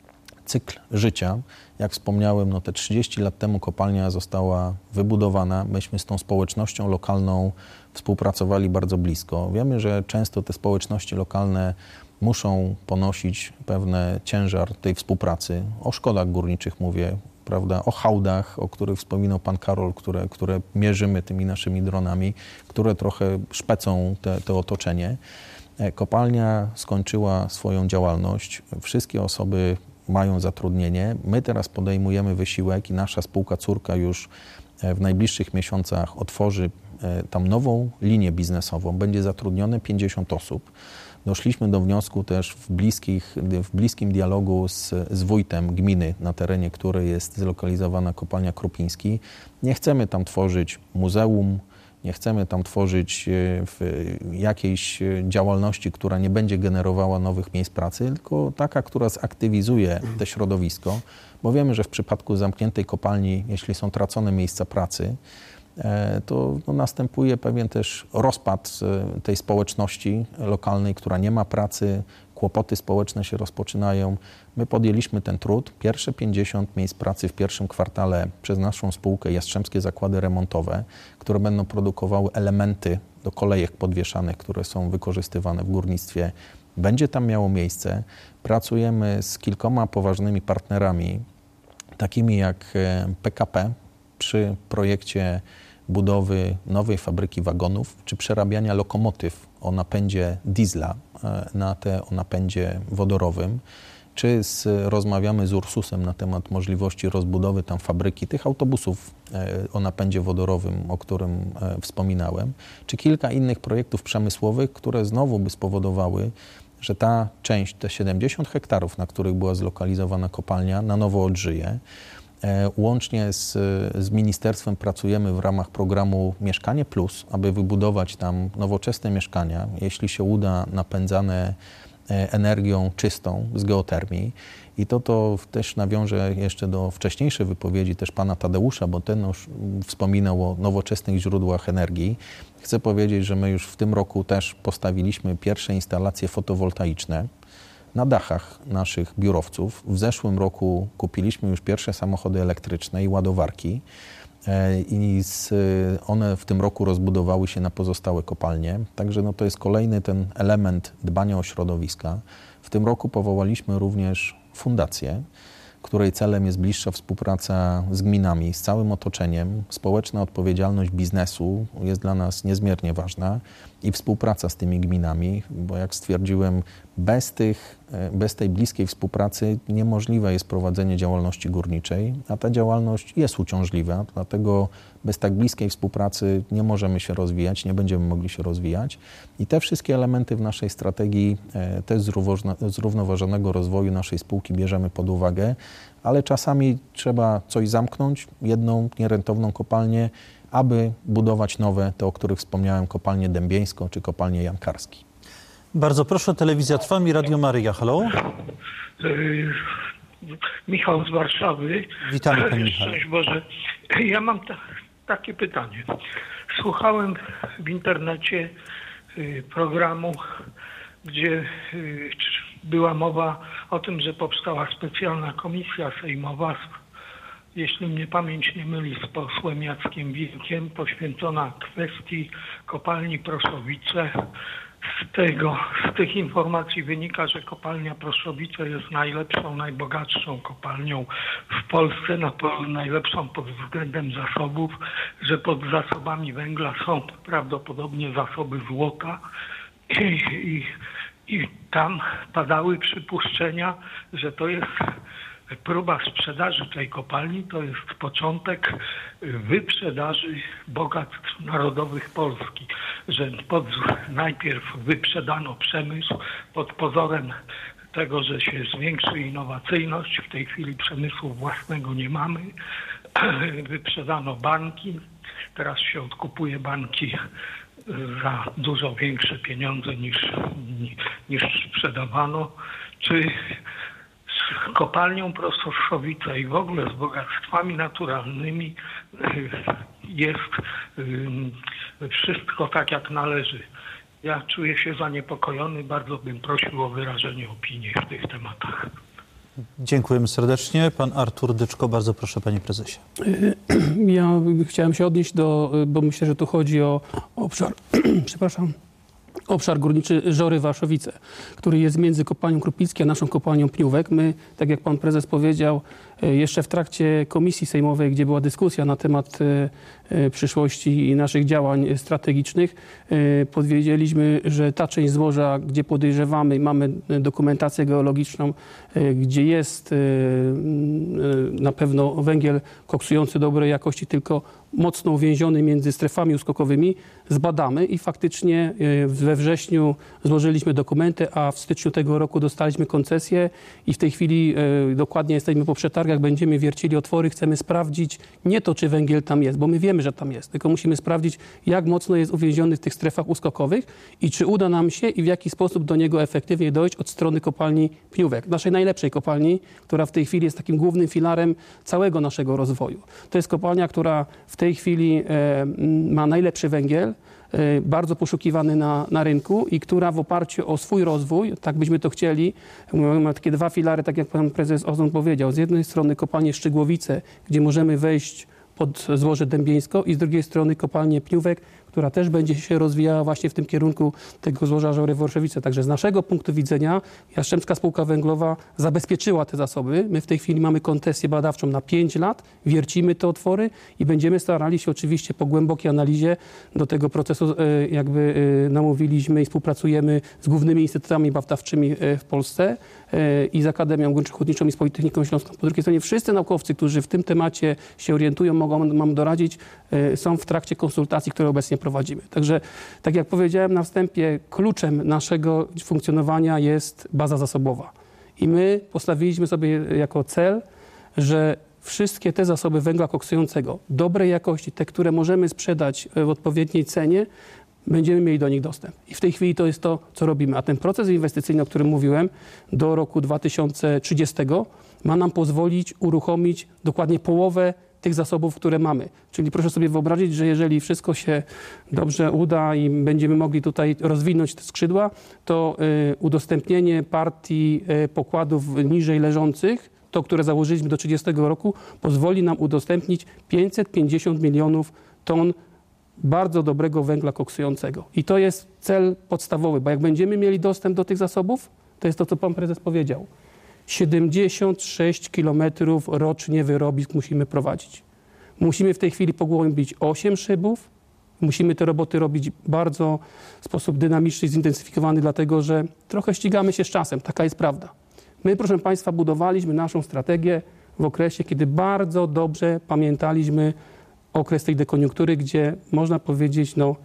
cykl życia. Jak wspomniałem, no te trzydzieści lat temu kopalnia została wybudowana. Myśmy z tą społecznością lokalną współpracowali bardzo blisko. Wiemy, że często te społeczności lokalne muszą ponosić pewne ciężar tej współpracy. O szkodach górniczych mówię, prawda, o hałdach, o których wspominał pan Karol, które, które mierzymy tymi naszymi dronami, które trochę szpecą te, to otoczenie. Kopalnia skończyła swoją działalność. Wszystkie osoby mają zatrudnienie. My teraz podejmujemy wysiłek i nasza spółka córka już w najbliższych miesiącach otworzy tam nową linię biznesową. Będzie zatrudnione pięćdziesiąt osób. Doszliśmy do wniosku też w, bliskich, w bliskim dialogu z, z wójtem gminy, na terenie której jest zlokalizowana kopalnia Krupiński. Nie chcemy tam tworzyć muzeum, nie chcemy tam tworzyć w jakiejś działalności, która nie będzie generowała nowych miejsc pracy, tylko taka, która zaktywizuje to środowisko, bo wiemy, że w przypadku zamkniętej kopalni, jeśli są tracone miejsca pracy, to no, następuje pewien też rozpad tej społeczności lokalnej, która nie ma pracy, kłopoty społeczne się rozpoczynają. My podjęliśmy ten trud. Pierwsze pięćdziesiąt miejsc pracy w pierwszym kwartale przez naszą spółkę Jastrzębskie Zakłady Remontowe, które będą produkowały elementy do kolejek podwieszanych, które są wykorzystywane w górnictwie, będzie tam miało miejsce. Pracujemy z kilkoma poważnymi partnerami, takimi jak P K P, przy projekcie budowy nowej fabryki wagonów, czy przerabiania lokomotyw o napędzie diesla na te o napędzie wodorowym, czy z, rozmawiamy z Ursusem na temat możliwości rozbudowy tam fabryki tych autobusów o napędzie wodorowym, o którym wspominałem, czy kilka innych projektów przemysłowych, które znowu by spowodowały, że ta część, te siedemdziesiąt hektarów, na których była zlokalizowana kopalnia, na nowo odżyje. Łącznie z, z ministerstwem pracujemy w ramach programu Mieszkanie Plus, aby wybudować tam nowoczesne mieszkania, jeśli się uda, napędzane energią czystą z geotermii. I to, to też nawiążę jeszcze do wcześniejszej wypowiedzi też pana Tadeusza, bo ten już wspominał o nowoczesnych źródłach energii. Chcę powiedzieć, że my już w tym roku też postawiliśmy pierwsze instalacje fotowoltaiczne na dachach naszych biurowców. W zeszłym roku kupiliśmy już pierwsze samochody elektryczne i ładowarki i z, one w tym roku rozbudowały się na pozostałe kopalnie. Także no to jest kolejny ten element dbania o środowiska. W tym roku powołaliśmy również fundację, której celem jest bliższa współpraca z gminami, z całym otoczeniem. Społeczna odpowiedzialność biznesu jest dla nas niezmiernie ważna i współpraca z tymi gminami, bo jak stwierdziłem, bez, tych, bez tej bliskiej współpracy niemożliwe jest prowadzenie działalności górniczej, a ta działalność jest uciążliwa, dlatego bez tak bliskiej współpracy nie możemy się rozwijać, nie będziemy mogli się rozwijać. I te wszystkie elementy w naszej strategii też zrównoważonego rozwoju naszej spółki bierzemy pod uwagę, ale czasami trzeba coś zamknąć, jedną nierentowną kopalnię, aby budować nowe, te o których wspomniałem, kopalnię Dębieńską czy kopalnię Jan Karski. Bardzo proszę, Telewizja Trwam i Radio Maryja. Halo? Michał z Warszawy. Witamy, panie Michał. Szczęść Boże. Ja mam ta, takie pytanie. Słuchałem w internecie programu, gdzie była mowa o tym, że powstała specjalna komisja sejmowa, jeśli mnie pamięć nie myli, z posłem Jackiem Wilkiem, poświęcona kwestii kopalni Proszowice. Z tego, z tych informacji wynika, że kopalnia Proszowice jest najlepszą, najbogatszą kopalnią w Polsce, najlepszą pod względem zasobów, że pod zasobami węgla są prawdopodobnie zasoby złota i, i, i tam padały przypuszczenia, że to jest próba sprzedaży tej kopalni, to jest początek wyprzedaży bogactw narodowych Polski, że pod, najpierw wyprzedano przemysł pod pozorem tego, że się zwiększy innowacyjność. W tej chwili przemysłu własnego nie mamy. Wyprzedano banki, teraz się odkupuje banki za dużo większe pieniądze niż, niż sprzedawano. Czy z kopalnią Proszowice i w ogóle z bogactwami naturalnymi jest wszystko tak, jak należy? Ja czuję się zaniepokojony, bardzo bym prosił o wyrażenie opinii w tych tematach. Dziękujemy serdecznie. Pan Artur Dyczko, bardzo proszę, panie prezesie. Ja chciałem się odnieść do, bo myślę, że tu chodzi o obszar, przepraszam, obszar górniczy Żory-Waszowice, który jest między kopalnią Krupicki a naszą kopalnią Pniówek. My, tak jak pan prezes powiedział, jeszcze w trakcie komisji sejmowej, gdzie była dyskusja na temat przyszłości i naszych działań strategicznych, powiedzieliśmy, że ta część złoża, gdzie podejrzewamy, mamy dokumentację geologiczną, gdzie jest na pewno węgiel koksujący dobrej jakości, tylko mocno uwięziony między strefami uskokowymi, zbadamy i faktycznie we wrześniu złożyliśmy dokumenty, a w styczniu tego roku dostaliśmy koncesję i w tej chwili dokładnie jesteśmy po przetargach, będziemy wiercili otwory, chcemy sprawdzić nie to, czy węgiel tam jest, bo my wiemy, że tam jest, tylko musimy sprawdzić, jak mocno jest uwięziony w tych strefach uskokowych i czy uda nam się i w jaki sposób do niego efektywnie dojść od strony kopalni Pniówek, naszej najlepszej kopalni, która w tej chwili jest takim głównym filarem całego naszego rozwoju. To jest kopalnia, która w tej chwili e, ma najlepszy węgiel, e, bardzo poszukiwany na, na rynku i która w oparciu o swój rozwój, tak byśmy to chcieli, ma takie dwa filary, tak jak pan prezes Ozon powiedział. Z jednej strony kopalnię Szczygłowice, gdzie możemy wejść pod złoże Dębieńsko i z drugiej strony kopalnię Pniówek, która też będzie się rozwijała właśnie w tym kierunku tego złoża Żory-Waszowice. Także z naszego punktu widzenia Jastrzębska Spółka Węglowa zabezpieczyła te zasoby. My w tej chwili mamy koncesję badawczą na pięć lat, wiercimy te otwory i będziemy starali się oczywiście po głębokiej analizie do tego procesu jakby namówiliśmy i współpracujemy z głównymi instytutami badawczymi w Polsce i z Akademią Górniczo-Hutniczą i z Politechniką Śląską. Po drugiej stronie wszyscy naukowcy, którzy w tym temacie się orientują, mogą nam doradzić, są w trakcie konsultacji, które obecnie prowadzimy. Także, tak jak powiedziałem na wstępie, kluczem naszego funkcjonowania jest baza zasobowa. I my postawiliśmy sobie jako cel, że wszystkie te zasoby węgla koksującego, dobrej jakości, te, które możemy sprzedać w odpowiedniej cenie, będziemy mieli do nich dostęp. I w tej chwili to jest to, co robimy. A ten proces inwestycyjny, o którym mówiłem, do roku dwa tysiące trzydziestego ma nam pozwolić uruchomić dokładnie połowę tych zasobów, które mamy. Czyli proszę sobie wyobrazić, że jeżeli wszystko się dobrze uda i będziemy mogli tutaj rozwinąć te skrzydła, to y, udostępnienie partii y, pokładów niżej leżących, to, które założyliśmy do trzydziestego roku, pozwoli nam udostępnić pięćset pięćdziesiąt milionów ton bardzo dobrego węgla koksującego. I to jest cel podstawowy, bo jak będziemy mieli dostęp do tych zasobów, to jest to, co pan prezes powiedział. siedemdziesiąt sześć kilometrów rocznie wyrobisk musimy prowadzić. Musimy w tej chwili pogłębić osiem szybów. Musimy te roboty robić bardzo w sposób dynamiczny i zintensyfikowany, dlatego że trochę ścigamy się z czasem. Taka jest prawda. My, proszę państwa, budowaliśmy naszą strategię w okresie, kiedy bardzo dobrze pamiętaliśmy okres tej dekoniunktury, gdzie można powiedzieć, no,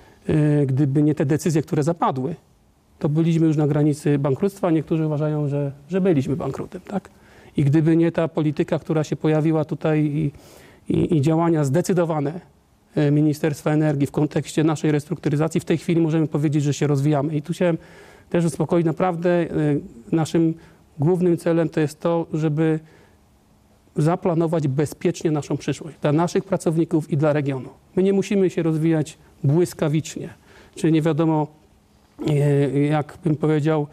yy, gdyby nie te decyzje, które zapadły, to byliśmy już na granicy bankructwa. Niektórzy uważają, że, że byliśmy bankrutem, tak? I gdyby nie ta polityka, która się pojawiła tutaj i, i, i działania zdecydowane Ministerstwa Energii w kontekście naszej restrukturyzacji, w tej chwili możemy powiedzieć, że się rozwijamy. I tu chciałem też uspokoić, naprawdę naszym głównym celem to jest to, żeby zaplanować bezpiecznie naszą przyszłość dla naszych pracowników i dla regionu. My nie musimy się rozwijać błyskawicznie, czy nie wiadomo, jak bym powiedział,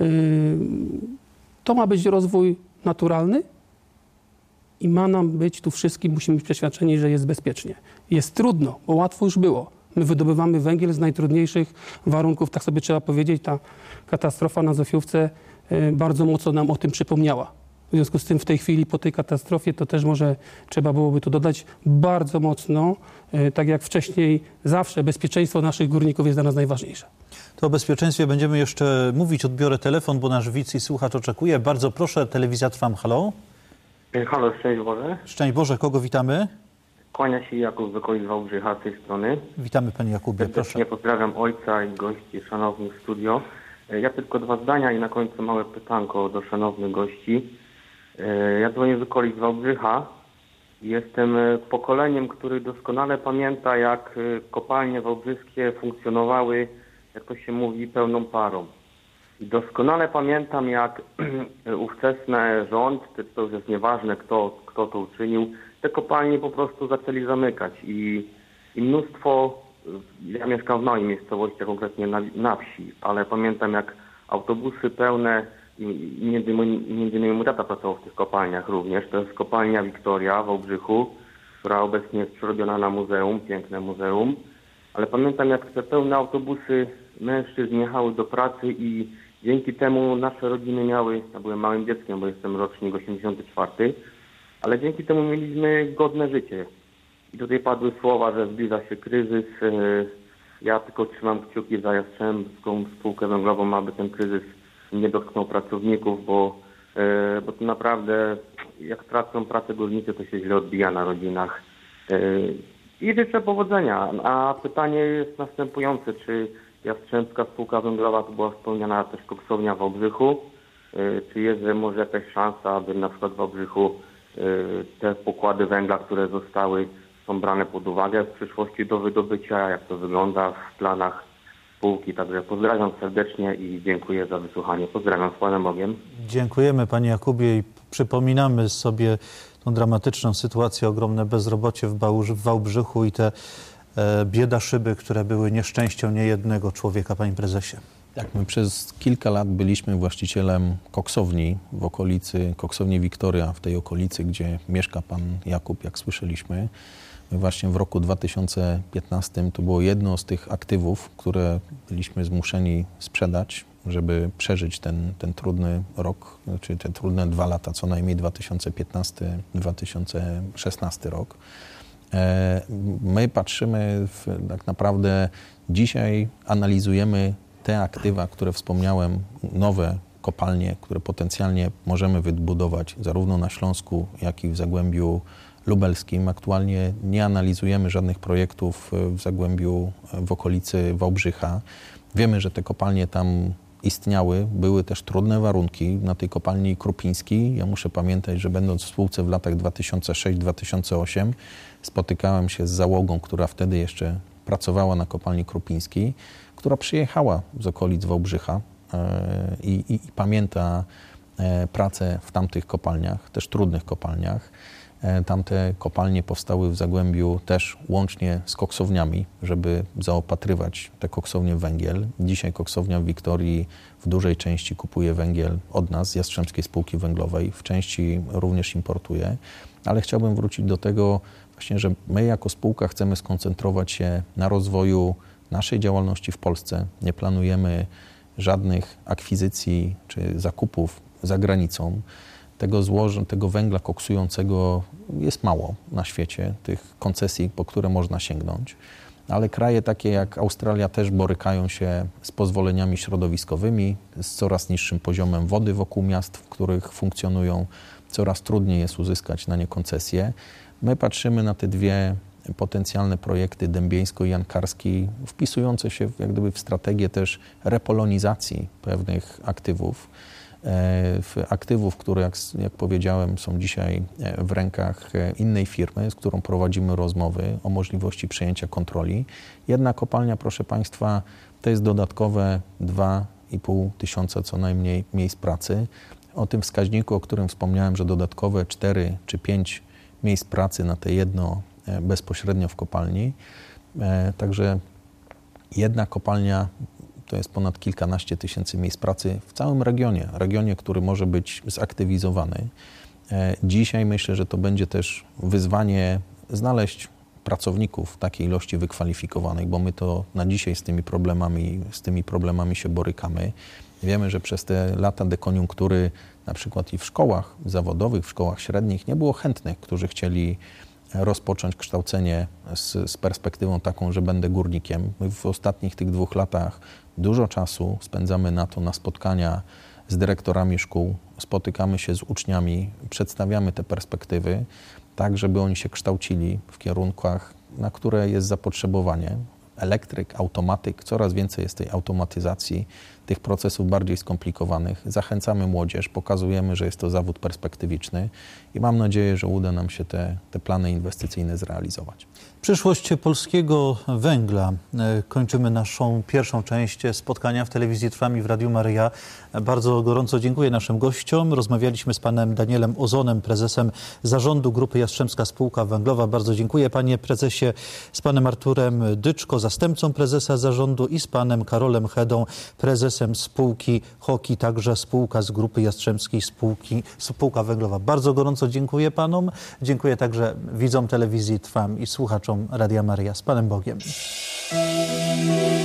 to ma być rozwój naturalny i ma nam być tu wszystkim, musimy być przeświadczeni, że jest bezpiecznie. Jest trudno, bo łatwo już było. My wydobywamy węgiel z najtrudniejszych warunków, tak sobie trzeba powiedzieć. Ta katastrofa na Zofiówce bardzo mocno nam o tym przypomniała. W związku z tym w tej chwili po tej katastrofie to też może trzeba byłoby tu dodać bardzo mocno, tak jak wcześniej zawsze bezpieczeństwo naszych górników jest dla nas najważniejsze. To o bezpieczeństwie będziemy jeszcze mówić. Odbiorę telefon, bo nasz widz i słuchacz oczekuje. Bardzo proszę, telewizja Trwam, halo. Halo, szczęść Boże. Szczęść Boże, kogo witamy? Kłania się Jakub z okolic Wałbrzycha z tej strony. Witamy panie Jakubie, proszę. Ja pozdrawiam ojca i gości szanownych studio. Ja tylko dwa zdania i na końcu małe pytanko do szanownych gości. Ja dzwonię z okolic Wałbrzycha. Jestem pokoleniem, który doskonale pamięta, jak kopalnie wałbrzyskie funkcjonowały, jak to się mówi, pełną parą. I doskonale pamiętam, jak ówczesny rząd, to już jest nieważne, kto, kto to uczynił, te kopalnie po prostu zaczęli zamykać. I, i mnóstwo, ja mieszkam w małej miejscowości, konkretnie na, na wsi, ale pamiętam, jak autobusy pełne między, między innymi mój tata pracował w tych kopalniach również. To jest kopalnia Wiktoria w Wałbrzychu, która obecnie jest przerobiona na muzeum, piękne muzeum. Ale pamiętam, jak te pełne autobusy mężczyzn jechały do pracy i dzięki temu nasze rodziny miały, ja byłem małym dzieckiem, bo jestem rocznik osiemdziesiąty czwarty, ale dzięki temu mieliśmy godne życie. I tutaj padły słowa, że zbliża się kryzys. Ja tylko trzymam kciuki za Jastrzębską Spółkę Węglową, aby ten kryzys nie dotknął pracowników, bo, bo to naprawdę jak tracą pracę górnicy, to się źle odbija na rodzinach. I życzę powodzenia. A pytanie jest następujące, czy Jastrzębska Spółka Węglowa to była spełniana też koksownia w Wałbrzychu? Czy jest może jakaś szansa, aby na przykład w Wałbrzychu te pokłady węgla, które zostały, są brane pod uwagę w przyszłości do wydobycia, jak to wygląda w planach spółki? Także pozdrawiam serdecznie i dziękuję za wysłuchanie. Pozdrawiam z Panem Bogiem. Dziękujemy Panie Jakubie i przypominamy sobie tą dramatyczną sytuację, ogromne bezrobocie w, Bałż- w Wałbrzychu i te e, biedaszyby, które były nieszczęścią niejednego człowieka, Panie Prezesie. Tak, my przez kilka lat byliśmy właścicielem koksowni w okolicy, koksowni Wiktoria, w tej okolicy, gdzie mieszka Pan Jakub, jak słyszeliśmy. My właśnie w roku dwa tysiące piętnastym to było jedno z tych aktywów, które byliśmy zmuszeni sprzedać, żeby przeżyć ten, ten trudny rok, czy te trudne dwa lata, co najmniej dwa tysiące piętnasty dwa tysiące szesnasty rok. My patrzymy, w, tak naprawdę dzisiaj analizujemy te aktywa, które wspomniałem, nowe kopalnie, które potencjalnie możemy wybudować zarówno na Śląsku, jak i w Zagłębiu Lubelskim. Aktualnie nie analizujemy żadnych projektów w Zagłębiu, w okolicy Wałbrzycha. Wiemy, że te kopalnie tam istniały, były też trudne warunki na tej kopalni Krupińskiej. Ja muszę pamiętać, że będąc w spółce w latach dwa tysiące szósty do dwa tysiące ósmego spotykałem się z załogą, która wtedy jeszcze pracowała na kopalni Krupińskiej, która przyjechała z okolic Wałbrzycha i, i, i pamięta pracę w tamtych kopalniach, też trudnych kopalniach. Tamte kopalnie powstały w Zagłębiu też łącznie z koksowniami, żeby zaopatrywać te koksownie w węgiel. Dzisiaj koksownia w Wiktorii w dużej części kupuje węgiel od nas, z Jastrzębskiej Spółki Węglowej, w części również importuje. Ale chciałbym wrócić do tego właśnie, że my jako spółka chcemy skoncentrować się na rozwoju naszej działalności w Polsce. Nie planujemy żadnych akwizycji czy zakupów za granicą. Tego złoża, tego węgla koksującego jest mało na świecie, tych koncesji, po które można sięgnąć. Ale kraje takie jak Australia też borykają się z pozwoleniami środowiskowymi, z coraz niższym poziomem wody wokół miast, w których funkcjonują. Coraz trudniej jest uzyskać na nie koncesje. My patrzymy na te dwie potencjalne projekty dębieńsko i jankarski, wpisujące się jak gdyby w strategię też repolonizacji pewnych aktywów. W aktywów, które jak, jak powiedziałem są dzisiaj w rękach innej firmy, z którą prowadzimy rozmowy o możliwości przejęcia kontroli. Jedna kopalnia, proszę Państwa, to jest dodatkowe dwa i pół tysiąca co najmniej miejsc pracy. O tym wskaźniku, o którym wspomniałem, że dodatkowe cztery czy pięć miejsc pracy na te jedno bezpośrednio w kopalni. Także jedna kopalnia to jest ponad kilkanaście tysięcy miejsc pracy w całym regionie, regionie, który może być zaktywizowany. Dzisiaj myślę, że to będzie też wyzwanie znaleźć pracowników w takiej ilości wykwalifikowanych, bo my to na dzisiaj z tymi problemami, z tymi problemami się borykamy. Wiemy, że przez te lata dekoniunktury, na przykład i w szkołach zawodowych, w szkołach średnich, nie było chętnych, którzy chcieli rozpocząć kształcenie z, z perspektywą taką, że będę górnikiem. My w ostatnich tych dwóch latach dużo czasu spędzamy na to, na spotkania z dyrektorami szkół, spotykamy się z uczniami, przedstawiamy te perspektywy, tak żeby oni się kształcili w kierunkach, na które jest zapotrzebowanie. Elektryk, automatyk, coraz więcej jest tej automatyzacji, tych procesów bardziej skomplikowanych. Zachęcamy młodzież, pokazujemy, że jest to zawód perspektywiczny i mam nadzieję, że uda nam się te, te plany inwestycyjne zrealizować. Przyszłość polskiego węgla. Kończymy naszą pierwszą część spotkania w Telewizji Trwam i w Radiu Maryja. Bardzo gorąco dziękuję naszym gościom. Rozmawialiśmy z panem Danielem Ozonem, prezesem zarządu Grupy Jastrzębska Spółka Węglowa. Bardzo dziękuję, panie prezesie. Z panem Arturem Dyczko, zastępcą prezesa zarządu, i z panem Karolem Hedą, prezesem spółki Hoki, także spółka z Grupy Jastrzębskiej, spółki, spółka węglowa. Bardzo gorąco dziękuję panom. Dziękuję także widzom telewizji Trwam i słuchaczom Radia Maryja. Z Panem Bogiem.